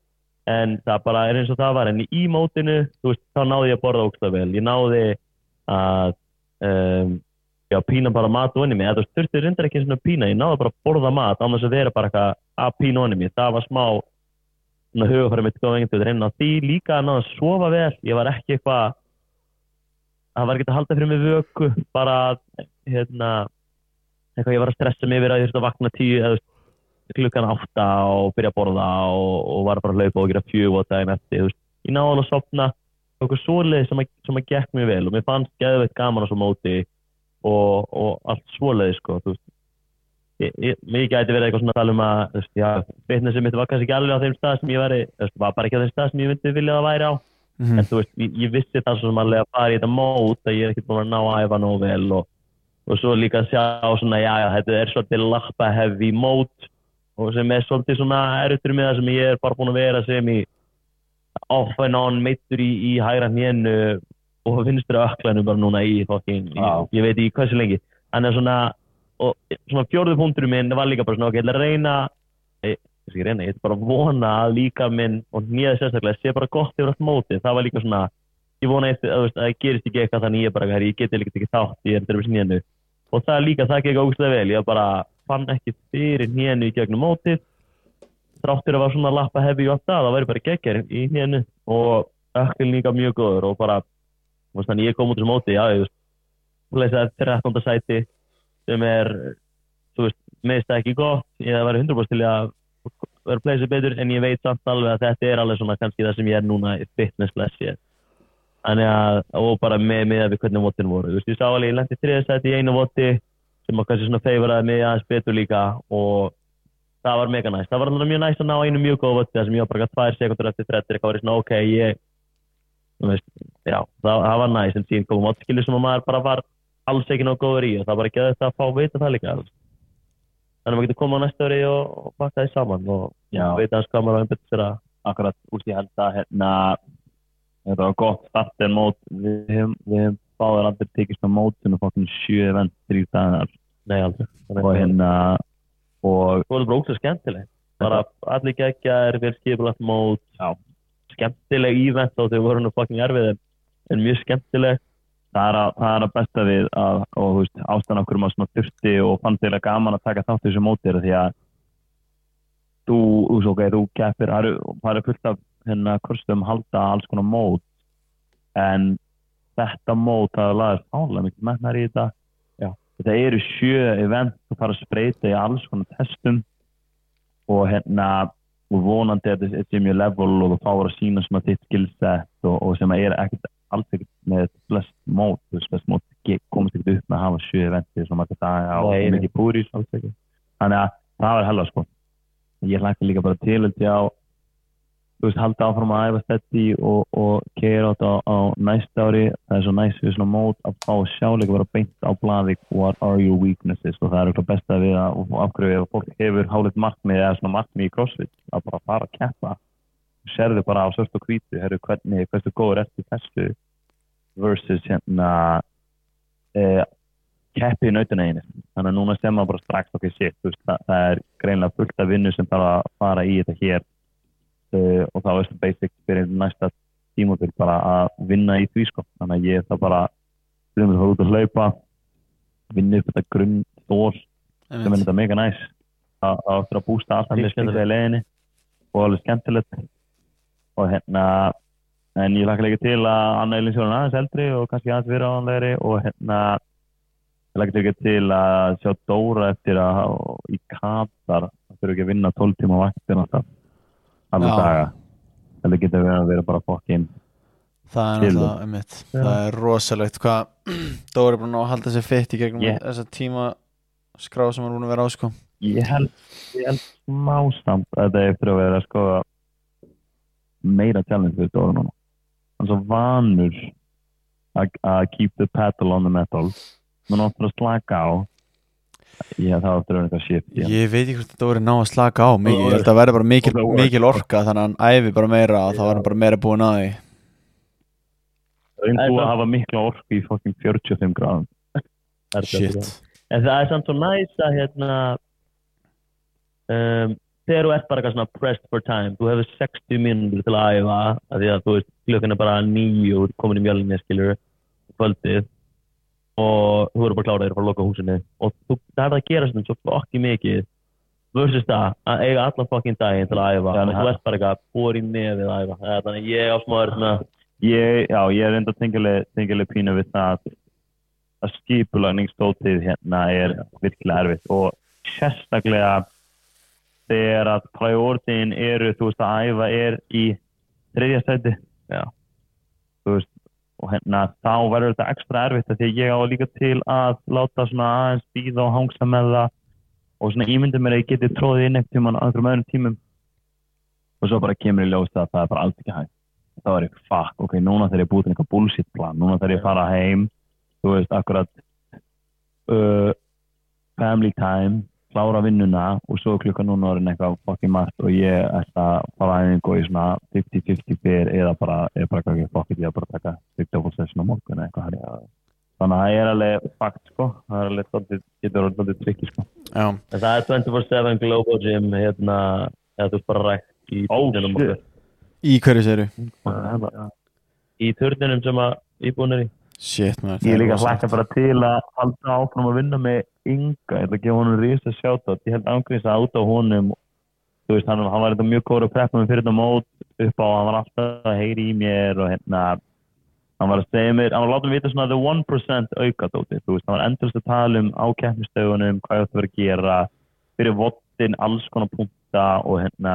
En það bara er eins og það var. En í mótinu, þú veist, þá náði ég að borða ógeðslega vel. Ég náði að um, já, pína bara mat og onni mig, það þurfti reyndar ekki svona pína, ég náði bara að borða mat á þess að vera bara eitthvað að pína onni mig, það var smá svona hugafæri mitt góð enginn til að reyna á því líka að náði að sofa vel, ég var ekki eitthvað, það var ekki að halda fyrir mig vöku, bara hérna, eitthvað ég var að stressa mig yfir að ég þurfti að vakna tíu eða klukkan átta og byrja að borða og, og var bara að hlaupa og gera fjögur og daginn eftir, þú veist, ég náði alveg að sofna, eitthvað svoleið sem að, sem að gekk mér vel og mér fannst geðveitt gaman á svo móti og, og allt svoleiði sko, þú veist, ég, ég, mér gæti verið eitthvað svona að tala um að, þú veist, já, fitnessið mitt var kannski ekki alveg á þeim stað sem ég væri, þú veist, var bara ekki á þeim stað sem ég myndi vilja að væri á, mm-hmm. en þú veist, ég, ég vissi það svo sem alveg að fara í þetta mót að ég er ekki búin að ná að æfa nóg vel og, og svo líka að sjá svona, já, já, þetta er svolítið lappa heavy mót og sem er svolítið svona eruttur með það sem ég er bara búin að vera sem í off and on meittur í, í hægra hnénu og vinstra ökklanu bara núna í fokkin, wow. ég, ég veit ekki hversu lengi. Þannig að svona, og svona fjórðu punkturinn minn var líka bara svona, ok, ég ætla að reyna, ég, ég skal reyna, ég ætla bara að vona að líka minn og nýjaði sérstaklega sé bara gott yfir allt mótið. Það var líka svona, ég vona að það gerist ekki eitthvað þannig ég bara, herri, ég geti líka ekki þátt, ég er til þess nýjanu. Og það líka, það gekk ógeðslega vel, ég bara fann ekki fyrir nýjanu í gegnum mótið. Þráttur að var svona lappa heavy og allt það, það væri bara geggjar í nýjanu og ökklin líka mjög góður og bara þannig ég kom út úr móti, já, ég veist, plæsaði þrettánda sæti sem er, þú veist, meðist ekki gott, ég hef verið hundrað prósent til að vera plæsað betur, en ég veit samt alveg að þetta er alveg svona kannski það sem ég er núna í fitness-bless ég. Þannig að, og bara með með við hvernig mótin voru, þú veist, ég sá alveg, ég lenti þriðja sæti í einu móti sem var kannski svona favoraði mig aðeins betur líka og það var mega næst. Það var mjög næst að ná einu mjög góð móti, það sem ég var bara tvær sekúndur eftir þrettir, eitthvað var svona, ok, ég Veist, já, það, það var næst en síðan komum áttskilur sem að maður bara var alls ekki nóg góður í og það var ekki að þetta að fá að veita það líka þannig að maður getur koma á næsta ári og, og pakka því saman og já. Veita hans hvað maður á einbætt sér að akkurat, úst ég held að hérna þetta var gott start en mót við hefum báðir aldrei tekist á mótun og fóttum sjö event þrír dagar nei aldrei og hérna og það var bara ógeðslega skemmtileg bara allir geggjaðir, vel skipulagt mót já skemmtileg event og þau voru nú fucking erfið en mjög skemmtileg það er að, það er að besta við að, og þú veist, ástæðan okkur maður svona þurfti og fann til að gaman að taka þátt þessu móti því að þú, þú svo ok, þú keppir, það eru fullt af hérna kursum halda alls konar mót en þetta mót það er lagast álega mikið metnar í þetta já. Þetta eru sjö event þú fara að spreita í alls konar testum og hérna og vonandi að þetta sé mjög level og þú fáir að sína svona þitt skillset og, og sem er ekkert alls ekkert með flest mót, þú veist, flest mót komast ekkert upp með að hafa sjö eventi svona marga daga og mikið púris þannig að það var hella sko ég hlakka líka bara til að sjá þú veist, halda áfram að æfa steady og, og keyra átt á, á næsta ári það er svo næst við svona mót að fá að sjá líka bara beint á blaði what are your weaknesses og það er eitthvað besta við að og afhverju ef fólk hefur háleit markmið eða svona markmið í CrossFit að bara fara að keppa sérðu bara á svört og hvítu herru hvernig, hversu góður eftir þessu versus hérna eh, keppi í nautuneginu þannig að núna sem maður bara strax okkur shit þú veist, það, það er greinlega fullt af vinnu sem bara fara í þetta hér Uh, og þá er það basic fyrir næsta tímabil bara að vinna í því sko þannig að ég það bara stundum að fara út að hlaupa vinna upp þetta grunn þor sem er þetta mega næs að áttur að bústa alltaf með skemmtilega í leiðinni og alveg skemmtilegt og hérna en ég hlakka líka til að Anna Elín sé aðeins eldri og kannski aðeins vera áhanlegri og hérna ég hlakka líka til að sjá Dóra eftir að í Katar það þurfi ekki að vinna tólf tíma vaktir alltaf alveg daga það getur verið að vera bara fokkin það er náttúrulega einmitt það er rosalegt hvað Dóri er búin að halda sér fitt í gegnum yeah. þessa tíma skrá sem hann er búin að vera á sko ég held, ég held smá samt að þetta er eftir að vera sko meira challenge fyrir Dóri núna hann er svo vanur að keep the pedal on the metal hann áttur að slaka á Já, það var dröðin eitthvað shift já. Ég veit ekki hvort þetta voru ná að slaka á mikið, ég held að það væri bara mikil, mikil orka þannig að hann æfi bara meira og þá var hann bara meira búin að því Það er eins og að hafa mikla orku í fucking fjörutíu og fimm gráðum Shit En það er samt svo næs að hérna um, þegar þú ert bara eitthvað svona pressed for time þú hefur sextíu mínútur til að æfa að því að þú veist, klukkan er bara níu og komin í mjölni, skilur kvöldið og þú verður bara kláraðir að fara að loka húsinu og þú, það er það að gera svona svo fokki mikið versus það að eiga allan fokkin daginn til að æfa og þú ert bara eitthvað bóri nefið að æfa þannig að ég á smáður svona ég, já, ég er enda tengileg pínu við það að skipulagningsstótið hérna er virkilega erfitt og sérstaklega þegar að prioritin eru þú veist að æfa er í þriðja sæti já, þú veist og hérna þá verður þetta ekstra erfitt því ég á líka til að láta svona aðeins bíða og hangsa með það og svona ímyndið mér að ég geti tróðið inn eftir mann á einhverjum öðrum tímum og svo bara kemur ég ljós að það er bara alls ekki hægt þá er ég fuck, ok, núna þegar ég búið til einhver bullshit plan, núna þegar ég fara heim þú veist, akkurat uh, family time klára vinnuna og svo klukkan núna orðin eitthvað fucking margt og ég ætla að fara aðeins og í svona fifty fifty byr eða bara, eða bara ekki fuck it, ég að bara taka big double session á morgun eða eitthvað þannig að það er alveg fakt sko, það er alveg svolítið, getur alveg svolítið trikki sko Já. En það er twenty-four seven Global Gym hérna, eða þú veist bara rækt í turninum oh, Í hverju séru? Í turninum sem að íbúin er í Shit, maður Ég er líka hlakka bara til að halda áfram að vinna með Inga, ég ætla að gefa honum risa shoutout ég held ángríns að át á honum þú veist, hann, hann var þetta mjög góður að preppa mig fyrir þetta mót upp á, hann var alltaf að heyri í mér og hérna hann var að segja mér, hann var að láta mig vita svona the one percent auka dóti, þú veist, hann var endurst að tala um á keppnistögunum, hvað ég ætti að vera að gera fyrir vottin, alls konar punkta og hérna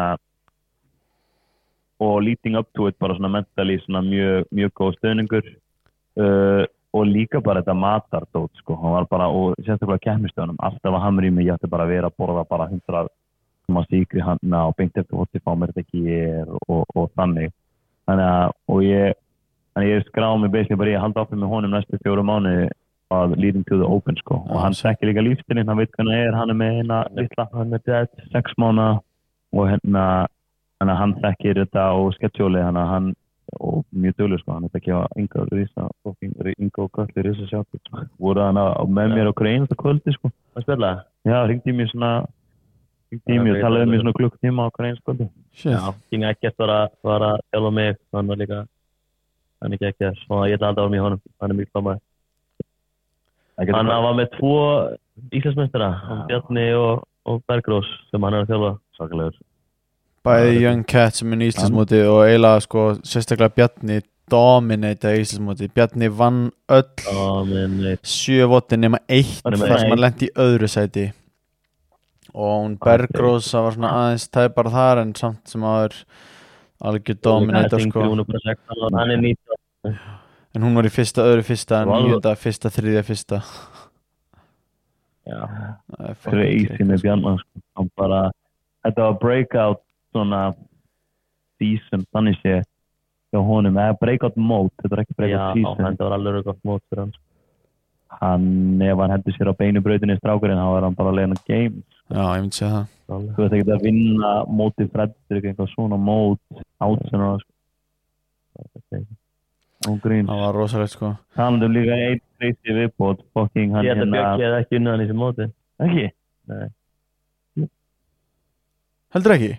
og leading up to it bara svona mentally svona mjög, mjög góð stöðningur uh, og líka bara þetta matardót sko, hann var bara, og sérstaklega keppnistöðunum, alltaf að hamra í mig, ég ætti bara að vera að borða bara hundrað sem að síkri hanna og beint eftir hótti fá mér þetta ekki ég og, og þannig, þannig að og ég, þannig ég skráði mig basically bara ég haldi áfram með honum næstu fjóru mánuði að leading to the open sko, og hann þekkir líka lífstilinn, hann veit hvernig hann er, hann er með eina litla, hann er dead, sex mánuða og hérna, þannig að hann þekkir þetta og sketsjólið, þannig að hann og mjög duglegur sko, hann er ekki að Inga og Rísa og Inga og Gölli Rísa sjáttu sko. voru hann að með mér á hverju einasta kvöldi sko. Að spila? Já, ringdi mér svona ringdi mér og talaði mér svona klukktíma á hverju einasta kvöldi Shit. Já, King Ekkert var að, var að tjála mig, hann var líka hann ekki ekki, og ég ætla alltaf á mig í honum hann er mjög klámaði hann var með tvo Íslandsmeistara Bjarni og, og Bergrós sem hann er að tjála sakalegur Bæði Young Cat sem er í Íslandsmóti og eiginlega sko sérstaklega Bjarni dominata í Íslandsmóti Bjarni vann öll Dominate. sjö votin nema eitt þar sem hann lenti í öðru sæti og hún Bergrós það var svona aðeins tæpar þar en samt sem aður algjör dominata sko hann er nýtt en hún var í fyrsta, öðru fyrsta, níunda, fyrsta, þriðja, fyrsta já crazy með Bjarni sko, hann bara þetta var breakout svona season, þannig sé hjá honum, eða breakout mode, þetta er ekki breakout Já, season. þetta var alveg gott mót fyrir hann. Hann, ef hann hendur sér á beinubrautinni strákurinn, þá er hann bara að leiðna games. Já, ég myndi segja það. Þú veist ekki að vinna móti Fredrik, eitthvað svona mót, átsunar, sko. Og grín. Það var rosalegt, sko. Talandi um líka einn crazy viðbót, fucking hann Ég held að hérna. Björki hefði ekki unnið hann í þessu móti. Ekki? Nei. Heldur ekki?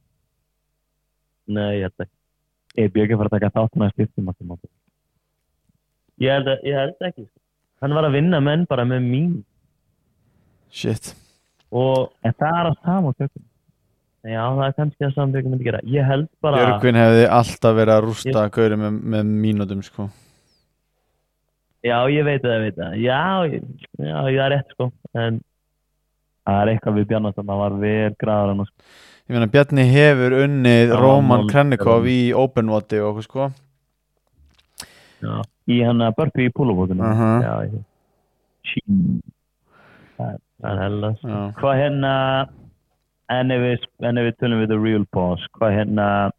Nei, ég held ekki. Er Björki að fara að taka þáttina að skiptum á þeim móti? Ég held, að, ég held ekki. Hann var að vinna menn bara með mín. Shit. Og En það er að sama tökum. já, það er kannski það saman Björki myndi gera. Ég held bara... Björgvin hefði alltaf verið að rústa gauri með, með mínútum, sko. Já, ég veit það, ég veit það. Já, ég, já, ég er rétt, sko. En Það er eitthvað við Bjarnar sem það var vel graður hann, sko. Ég meina, Bjarni hefur unnið Já, Róman mál- Krennikov í Openwater og okkur, sko. já, Í hann að burpee í púlubótinu. Uh -huh. já, ég, Það það er hella. Já. Hvað hérna, en ef við, en ef við tölum við the real boss, hvað hérna,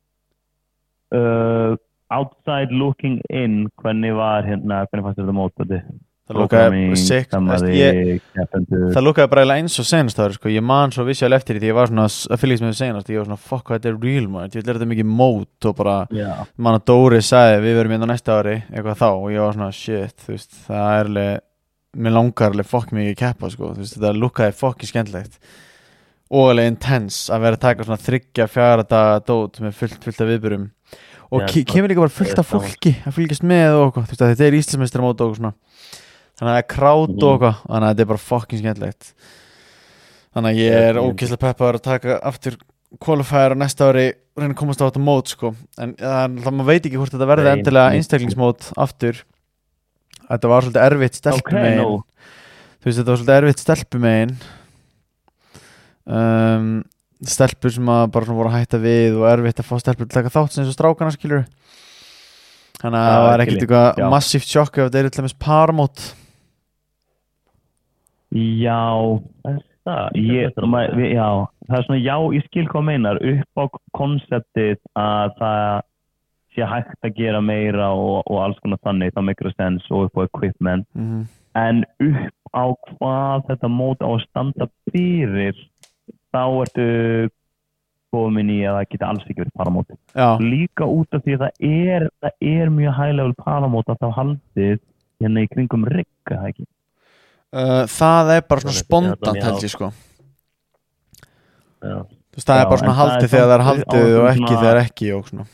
uh, outside looking in, hvernig var hérna, hvernig fannst þetta mótandi? Það lúkaði sick. Ég, keppendur. það lúkaði bara eiginlega eins og senast ári, sko. Ég man svo vissjál eftir því því ég var svona að fylgjast með senast. Ég var svona, fuck, hvað þetta er real, man. Ég vil þetta mikið mót og bara, Já. man að Dóri sagði, við verum hérna næsta ári, eitthvað þá, og ég var svona, shit, þú veist, það er alveg, mér langar alveg fokk mikið keppa, sko. Þú veist, þetta lúkaði fokki skemmtilegt. Og alveg intense að vera að taka svona þriggja, fjara daga dót með fullt, fullt af viðburum. Og Já, ke kemur líka bara fullt af það er fólki að fylgjast með og okkur, þú veist, að þetta er Íslandsmeistaramót og svona. Þannig að það er krát og okkur, þannig að þetta er bara fokkin skemmtilegt. Þannig að ég er Já, ógeðslega peppaður að taka aftur qualifier á næsta ári, reyna að komast á þetta mót, sko. En það, það maður veit ekki hvort þetta verði Nei, endilega nei. einstaklingsmót aftur. Þetta var svolítið erfitt stelpumegin. Ok, nú. Þú veist, þetta var svolítið erfitt stelpumegin. Um, stelpur sem að bara svona voru að hætta við og erfitt að fá stelpur til að taka þátt sem eins og strákana, skilur. Þannig að Já, það var ekki ekkert líkt, eitthvað já. massíft sjokk ef þetta er til dæmis paramót. Já, Það, ég, ma, við, já, það er svona, já, ég skil hvað þú meinar, upp á konseptið að það sé hægt að gera meira og, og alls konar þannig, það make a sense og upp á equipment, Mm en upp á hvað þetta mót á að standa fyrir, þá ertu komin í að það geti alls ekki verið paramót. Já, Líka út af því að það er, það er mjög high level paramót að það haldið hérna í kringum rigga, það ekki? uh, það er bara svona Það er spontant, mjög held ég, sko. Já. Þú veist, það Já, er bara en svona það er haldið þegar það er samt haldið á og svona- ekki þegar ekki og svona.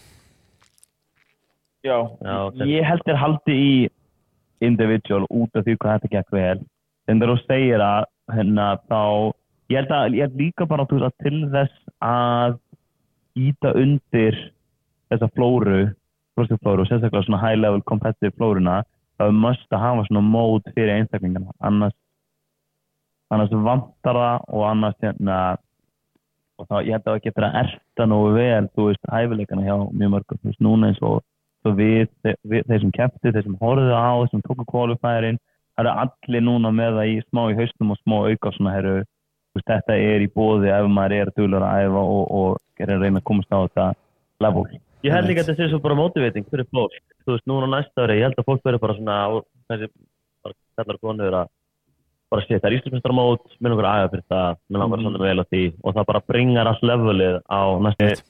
Já, Já, ok. ég held þér haldi í individual út af því hvað þetta gekk vel. En þegar þú segir að hérna þá, ég held að ég held líka bara þú veist að til þess að íta undir þessa flóru, flóru, sérstaklega svona high level competitive flóruna, þá er must að hafa svona mót fyrir einstaklingana. Annars, annars vantar það og annars hérna, og þá ég held að það getur að erta nógu vel, þú veist, hæfileikana hjá mjög mörgum, þú veist, núna eins og svo við, við, þeir sem kepptu, þeir sem horfðu á, þeir sem tóku qualifierinn, það eru allir núna með það í smá í haustum og smá auka svona, heru, veist, þetta er í boði ef maður er duglur að æfa og, og er að reyna að komast á þetta level. Ég held líka að þetta sé svo bara motivating fyrir fólk. Þú veist, núna næsta ári, ég held að fólk verður bara svona, og þessi bara kallar konur að bara sé, það er Íslandsmeistaramót, mér langar að æfa fyrir það, mér langar að standa vel á því og það bara bringar allt levelið á næsta ári.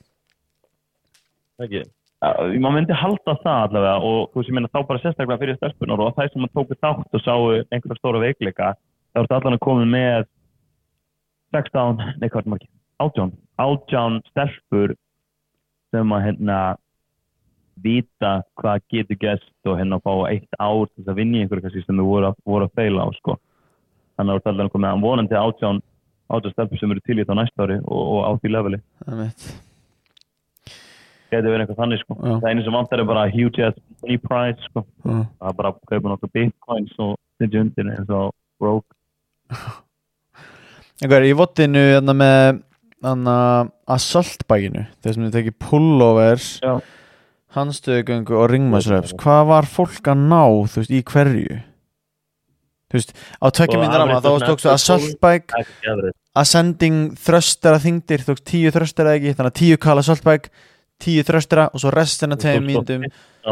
Ekki? Uh, maður myndi halda það allavega og þú veist, ég meina þá bara sérstaklega fyrir stelpunar og það sem maður tóku þátt og sáu einhverja stóra veikleika, þá er þetta allan að koma með sextán, nei hvað er margir, átján, átján stelpur sem að hérna vita hvað getur gæst og hérna fá eitt ár til að vinna í einhverju kannski sem þau voru að, voru að feila á, sko. Þannig að það er allan að koma með vonandi átján, átján stelpur sem eru til í þetta á næsta ári og, og á því leveli. Það er mitt. Gæti verið eitthvað þannig, sko. Já. Það einu sem vantar er bara huge ass money prize, sko. Já. Það er bara að kaupa nokkuð bitcoins og setja undir eins og broke. Einhver, í vottinu þarna með þarna assaultbækinu, þeir sem þið tekið pullovers, Já. handstöðugöngu og ringmarsreps, hvað var fólk að ná, þú veist, í hverju? Þú veist, á tveggja mínútna ramma þá tókstu assault bike, ascending thrustera þyngdir, þú tókst tíu thrustera ekki, þannig að tíu kal assault bike, tíu thrustera og svo restina tveim mínútum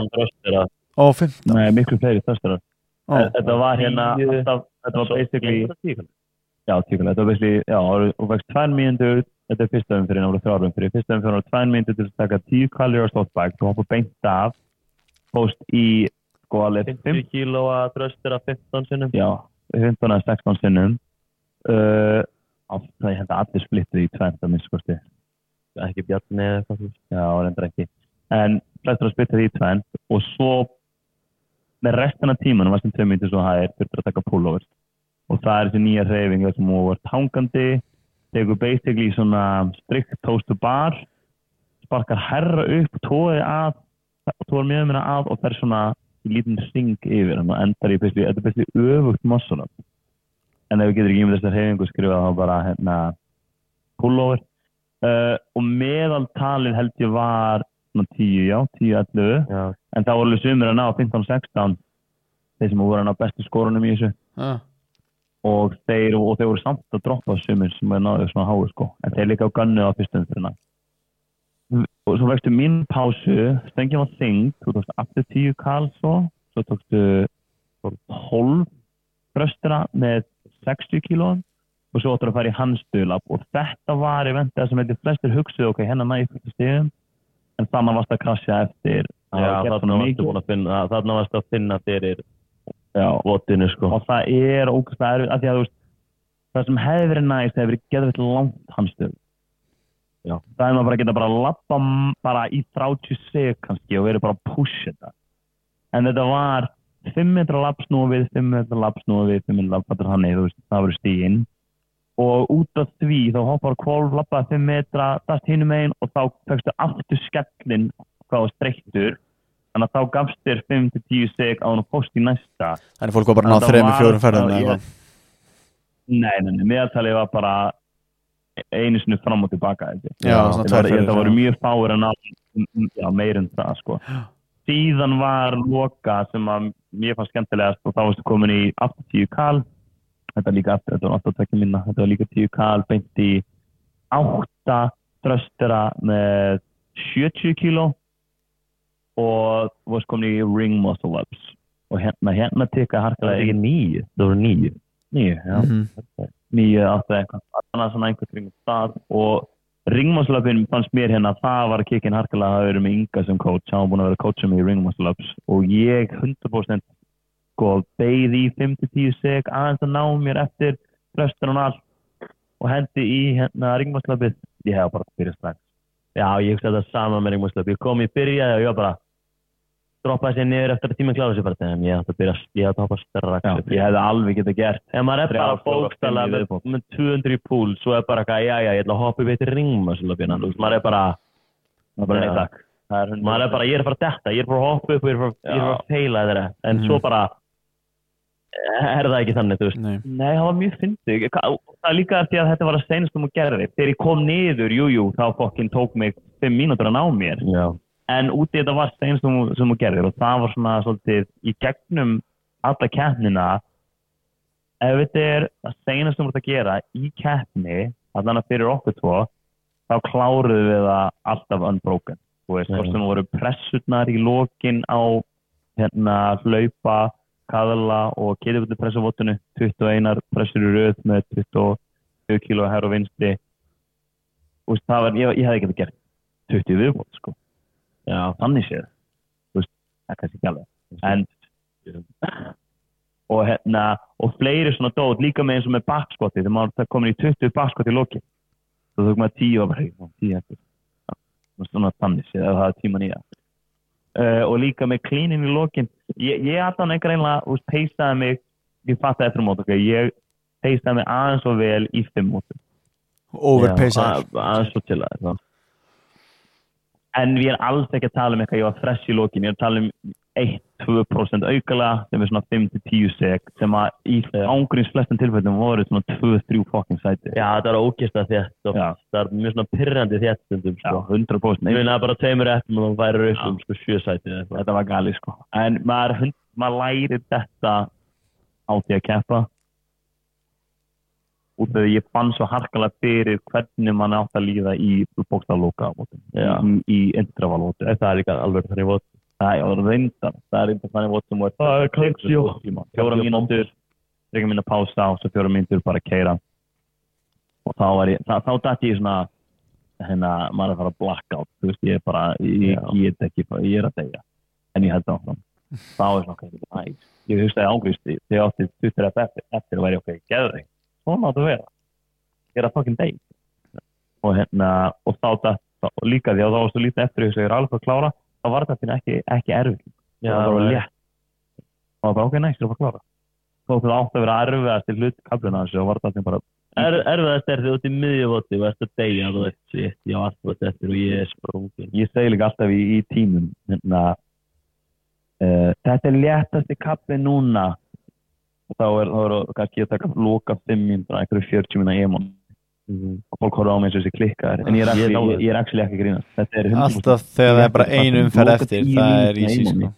og fimmtán. Nei, miklu fleiri thrustera. Þetta var hérna, þetta var basically, já, tíu kal, þetta var basically, já, og vekst tvær mínútur, þetta er fyrsta umfyrir, náttúrulega þrjár umfyrir, fyrsta umfyrir var tvær mínútur til að taka tíu kalir assault bike, þú hoppar beint af, fóst í sko alveg fimmtíu kílóa thrustera fimmtán sinnum. Já, fimmtán eða sextán sinnum. Uh, það ég held að allir splittu í tvennt að minnst kosti. Ekki Bjarni eða eitthvað. Já, reyndar ekki. En flestur að splitta því í tvennt og svo með restina tímanum var sem tvö mínútur svo hægir þurftur að taka pullovers. Og það er þessi nýja hreyfing sem þú vart hangandi, tegur basically svona strikt toast to bar, sparkar herra upp, tóði að, tóðar mjög minna að og fer svona í lítinn hring yfir hann og endar í bestli, þetta er bestli öfugt muscle up. En ef við getur ekki með þessar hreyfingu skrifað þá bara hérna pullover. Uh, og meðaltalið held ég var svona tíu, já, tíu ellefu. Já. En það voru alveg sumir að ná fimmtán sextán, þeir sem voru að ná bestu skorunum í þessu. Ah. Og þeir, og þeir voru samt að droppa sumir sem að náðu svona háu sko. En þeir líka á gunnu á fyrstum fyrir hana. Og svo vextu mín pásu, stöngin var þyngd, þú tókst aftur tíu kal svo, svo tókstu tólf thrustera með sextíu kílóum og svo áttur að fara í handstuðlapp og þetta var í vendið sem eitthvað flestir hugsuðu, ok, hérna næði fyrstu stigum, en þannig varst að krasja eftir. Já, þarna varstu búin að finna, þarna varstu að finna fyrir votinu sko. Og það er ógeðslega erfitt, af því að þú veist, það sem hefði verið næst hefði verið geðveikt langt handstuðl. Já. Það er maður bara að geta bara að labba bara í þrjátíu sek kannski og verið bara að pusha þetta. En þetta var fimm metra labbsnúfið, fimm metra labbsnúfið, fimm metra labbsnúfið, þannig, þú veist, það voru stíginn. Og út af því þá hoppar hvolf, labbaði fimm metra, dast hinum megin og þá fegstu aftur skellin hvað var streyktur. Þannig að þá gafst þér fimm til tíu sek á hann og fórst í næsta. Þannig fólk var bara náð þremur, fjórum ferðum eða eitthvað? Nei, nei, nei, meðaltalið var bara einu sinni fram og tilbaka já, það, það voru mjög fáir að ná já, meir en það sko. Síðan var loka sem að mér fannst skemmtilegast og þá varstu komin í aftur tíu kal þetta líka aftur, þetta var alltaf tvekja minna þetta var líka tíu kal, beint í átta thrustera með sjötíu kíló og varstu komin í ring muscle ups og hérna, hérna tekaði harkalega það var ekki níu, það voru níu níu, já mm-hmm. níu, átta eitthvað, þannig að svona einhvern kringum stað og ringmuscle-upin fannst mér hérna að það var að kikkin harkalega að vera með Inga sem coach, hann var búin að vera coachum í ringmuscle-ups og ég hundrað prósent sko beið í fimm til tíu sek aðeins að ná mér eftir þröstur og allt og hendi í hérna ringmuscle-upið, ég hef bara byrjað strax. Já, ég hugsa þetta saman með ringmuscle-up, ég kom í byrjaði og ég var bara droppaði sér niður eftir að tíminn kláði sér bara en ég ætti að byrja, ég ætti að hoppa strax. Já, ég hefði alveg getað gert. En maður er bara bókstaflega með, með tvö hundruð í púl, svo er bara eitthvað, já, já, ég ætla að hoppa upp eitt ringmuscle-upina. Þú veist, maður er bara, maður er bara neitt takk. Maður er bara, ég er bara að detta, ég er bara að hoppa upp og ég er bara, ég er bara að feila þetta. En mm. svo bara, er það ekki þannig, þú veist. Nei, Nei það var mjög fyndið. Það er líka því að þetta var að seinast um að gera þig. Þegar ég kom niður, jú, jú, þá fokkin tók mig fimm mínútur að ná mér. Já. En úti þetta var seinast sem þú gerðir og það var svona svolítið í gegnum alla keppnina ef þetta er að seinast sem þú ert að gera í keppni, allan að fyrir okkur tvo, þá kláruðu við það alltaf unbroken. Þú veist, hvort sem voru pressurnar í lokin á hérna hlaupa, kaðla og ketjubullu pressuvotunu, tuttugu og eina pressur í röð með tuttugu og tvö kíló her og vinstri. Þú veist, það var, ég, ég hefði ekki gert tuttugu viðbót, sko. Já, þannig séð. Þú veist, það er kannski ekki alveg. En, og hérna, og fleiri svona dót, líka með eins og með bakskoti, þegar maður komin í tuttugu bakskoti í lokin. Þú þurfum að tíu og bara, tíu eftir. Svona þannig séð, það er tíman í það. Uh, og líka með cleanin í lokin. Ég, ég að þannig einhver einlega, þú veist, peisaði mig, ég fattaði eftir mót, ok, ég peisaði mig aðeins og vel í fimm mótum. Overpeisaði. Aðeins og til það, það. En við erum alls ekki að tala um eitthvað, ég var fresh í lokin, ég er að tala um eitt til tvö prósent aukala, sem er svona fimm til tíu sek, sem að í ángurins flestum tilfellum voru svona tvö til þrjú fucking sæti. Já, það er ógeðslega þétt og það er mjög svona pirrandi þétt stundum, sko. Já, hundrað prósent. Ég finna bara tveimur eftir og það væri upp um sko sjö sæti. Þetta var gali, sko. En maður, maður lærir þetta á því að keppa út af því ég fann svo harkalega fyrir hvernig mann átt að líða í bókstaflóka í, í intervallvóti. Það er líka alveg þannig vót. Það er reyndar, það er reyndar þannig vót sem það er kannski fjóra mínútur, þriggja mínútur pása og svo fjóra mínútur bara að keyra og þá var ég, þá, þá dætti ég svona hérna, maður er að fara að blackout, þú veist, ég er bara ég, ég get ekki, ég er að deyja en ég held áfram, þá er svona kannski næs, ég hugsaði ángriðst þegar ég átti tuttugu eftir, eftir að væri okkur geðveik, svona áttu að vera ég er að fucking dey og hérna, og þá dætti og líka því að þá var svo lítið eftir þess að ég er alveg að klára þá var þetta ekki, ekki erfið það var bara létt og það var bara ok, næst, ég er að klára þá það átti að vera erfiðast til hlut kapluna þessu og var þetta bara er, erfiðast er því út í miðjuvoti og eftir degja og þú veist, shit, ég á alltaf eftir og ég er sprungin ég segi líka alltaf í, í tímum hérna uh, þetta er léttasti kapli núna og þá er, þá er kannski að taka loka fimm mínútur einhverju fjörutíu mínúna emon mm-hmm. og fólk horfa á mig eins og þessi klikkar en ég er ekki, ég, ég er actually ekki að grínast alltaf þegar það er bara ein umferð eftir það er easy sko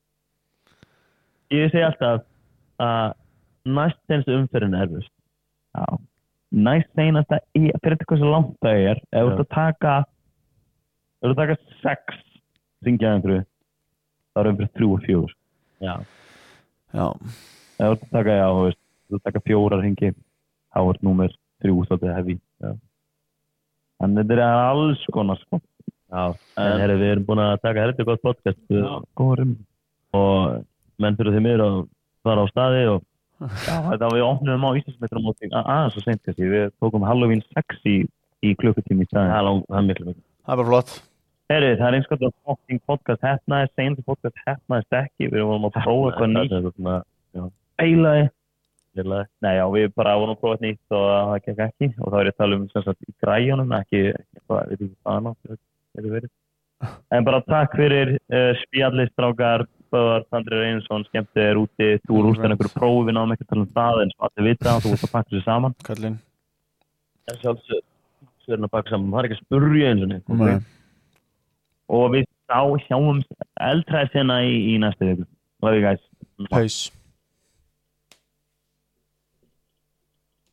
ég segi alltaf að næst senstu umferðin er erfust. Já. Næst senasta, fyrir þetta hvað svo langt það er, ef þú ert að taka, ef þú ert að taka sex hringja einhverju, þá er umferð þrjú og fjögur. Já. Já. Ef þú ert að taka, já, þú veist, ef þú ert að taka fjórar hringi, þá er númer þrjú svolítið heavy. Já. Þannig þetta er alls konar, sko. Já, en herri, við erum búin að taka þetta gott podcast. Já, góðurum. Og menn fyrir því miður að fara á staði og já, þetta við opnum á Íslandsmetrum aðeins svo seint þessi, við tókum Halloween sex í, í klukkutími í staðinn. Það er lang, það er miklu miklu. Það er bara flott. Herri, það er einskvæmt að fucking podcast hefnaðist, seinandi podcast hefnaðist ekki, við vorum að prófa eitthvað nýtt. Eilaði. Eilaði. Nei, já, við bara vorum að prófa eitthvað nýtt og það gekk ekki og þá er ég að tala um sem sagt í græjunum, ekki, eitthvað, veit ekki hvað annað, hefur verið. En bara takk fyrir uh, spjallið, strákar. Böðar, Sandri Reynsson, skemmtið er úti þú er úrstæðan einhverju prófi, við náðum ekki að tala um það en svo allir vita, þú ert að pakka sér saman Kallinn en sjálfsög, svo er hann að pakka saman, það er ekki að spurja eins og neitt okay. Og við sá, sjáum eldræðis hérna í, í næstu viku. Love you guys. Peace.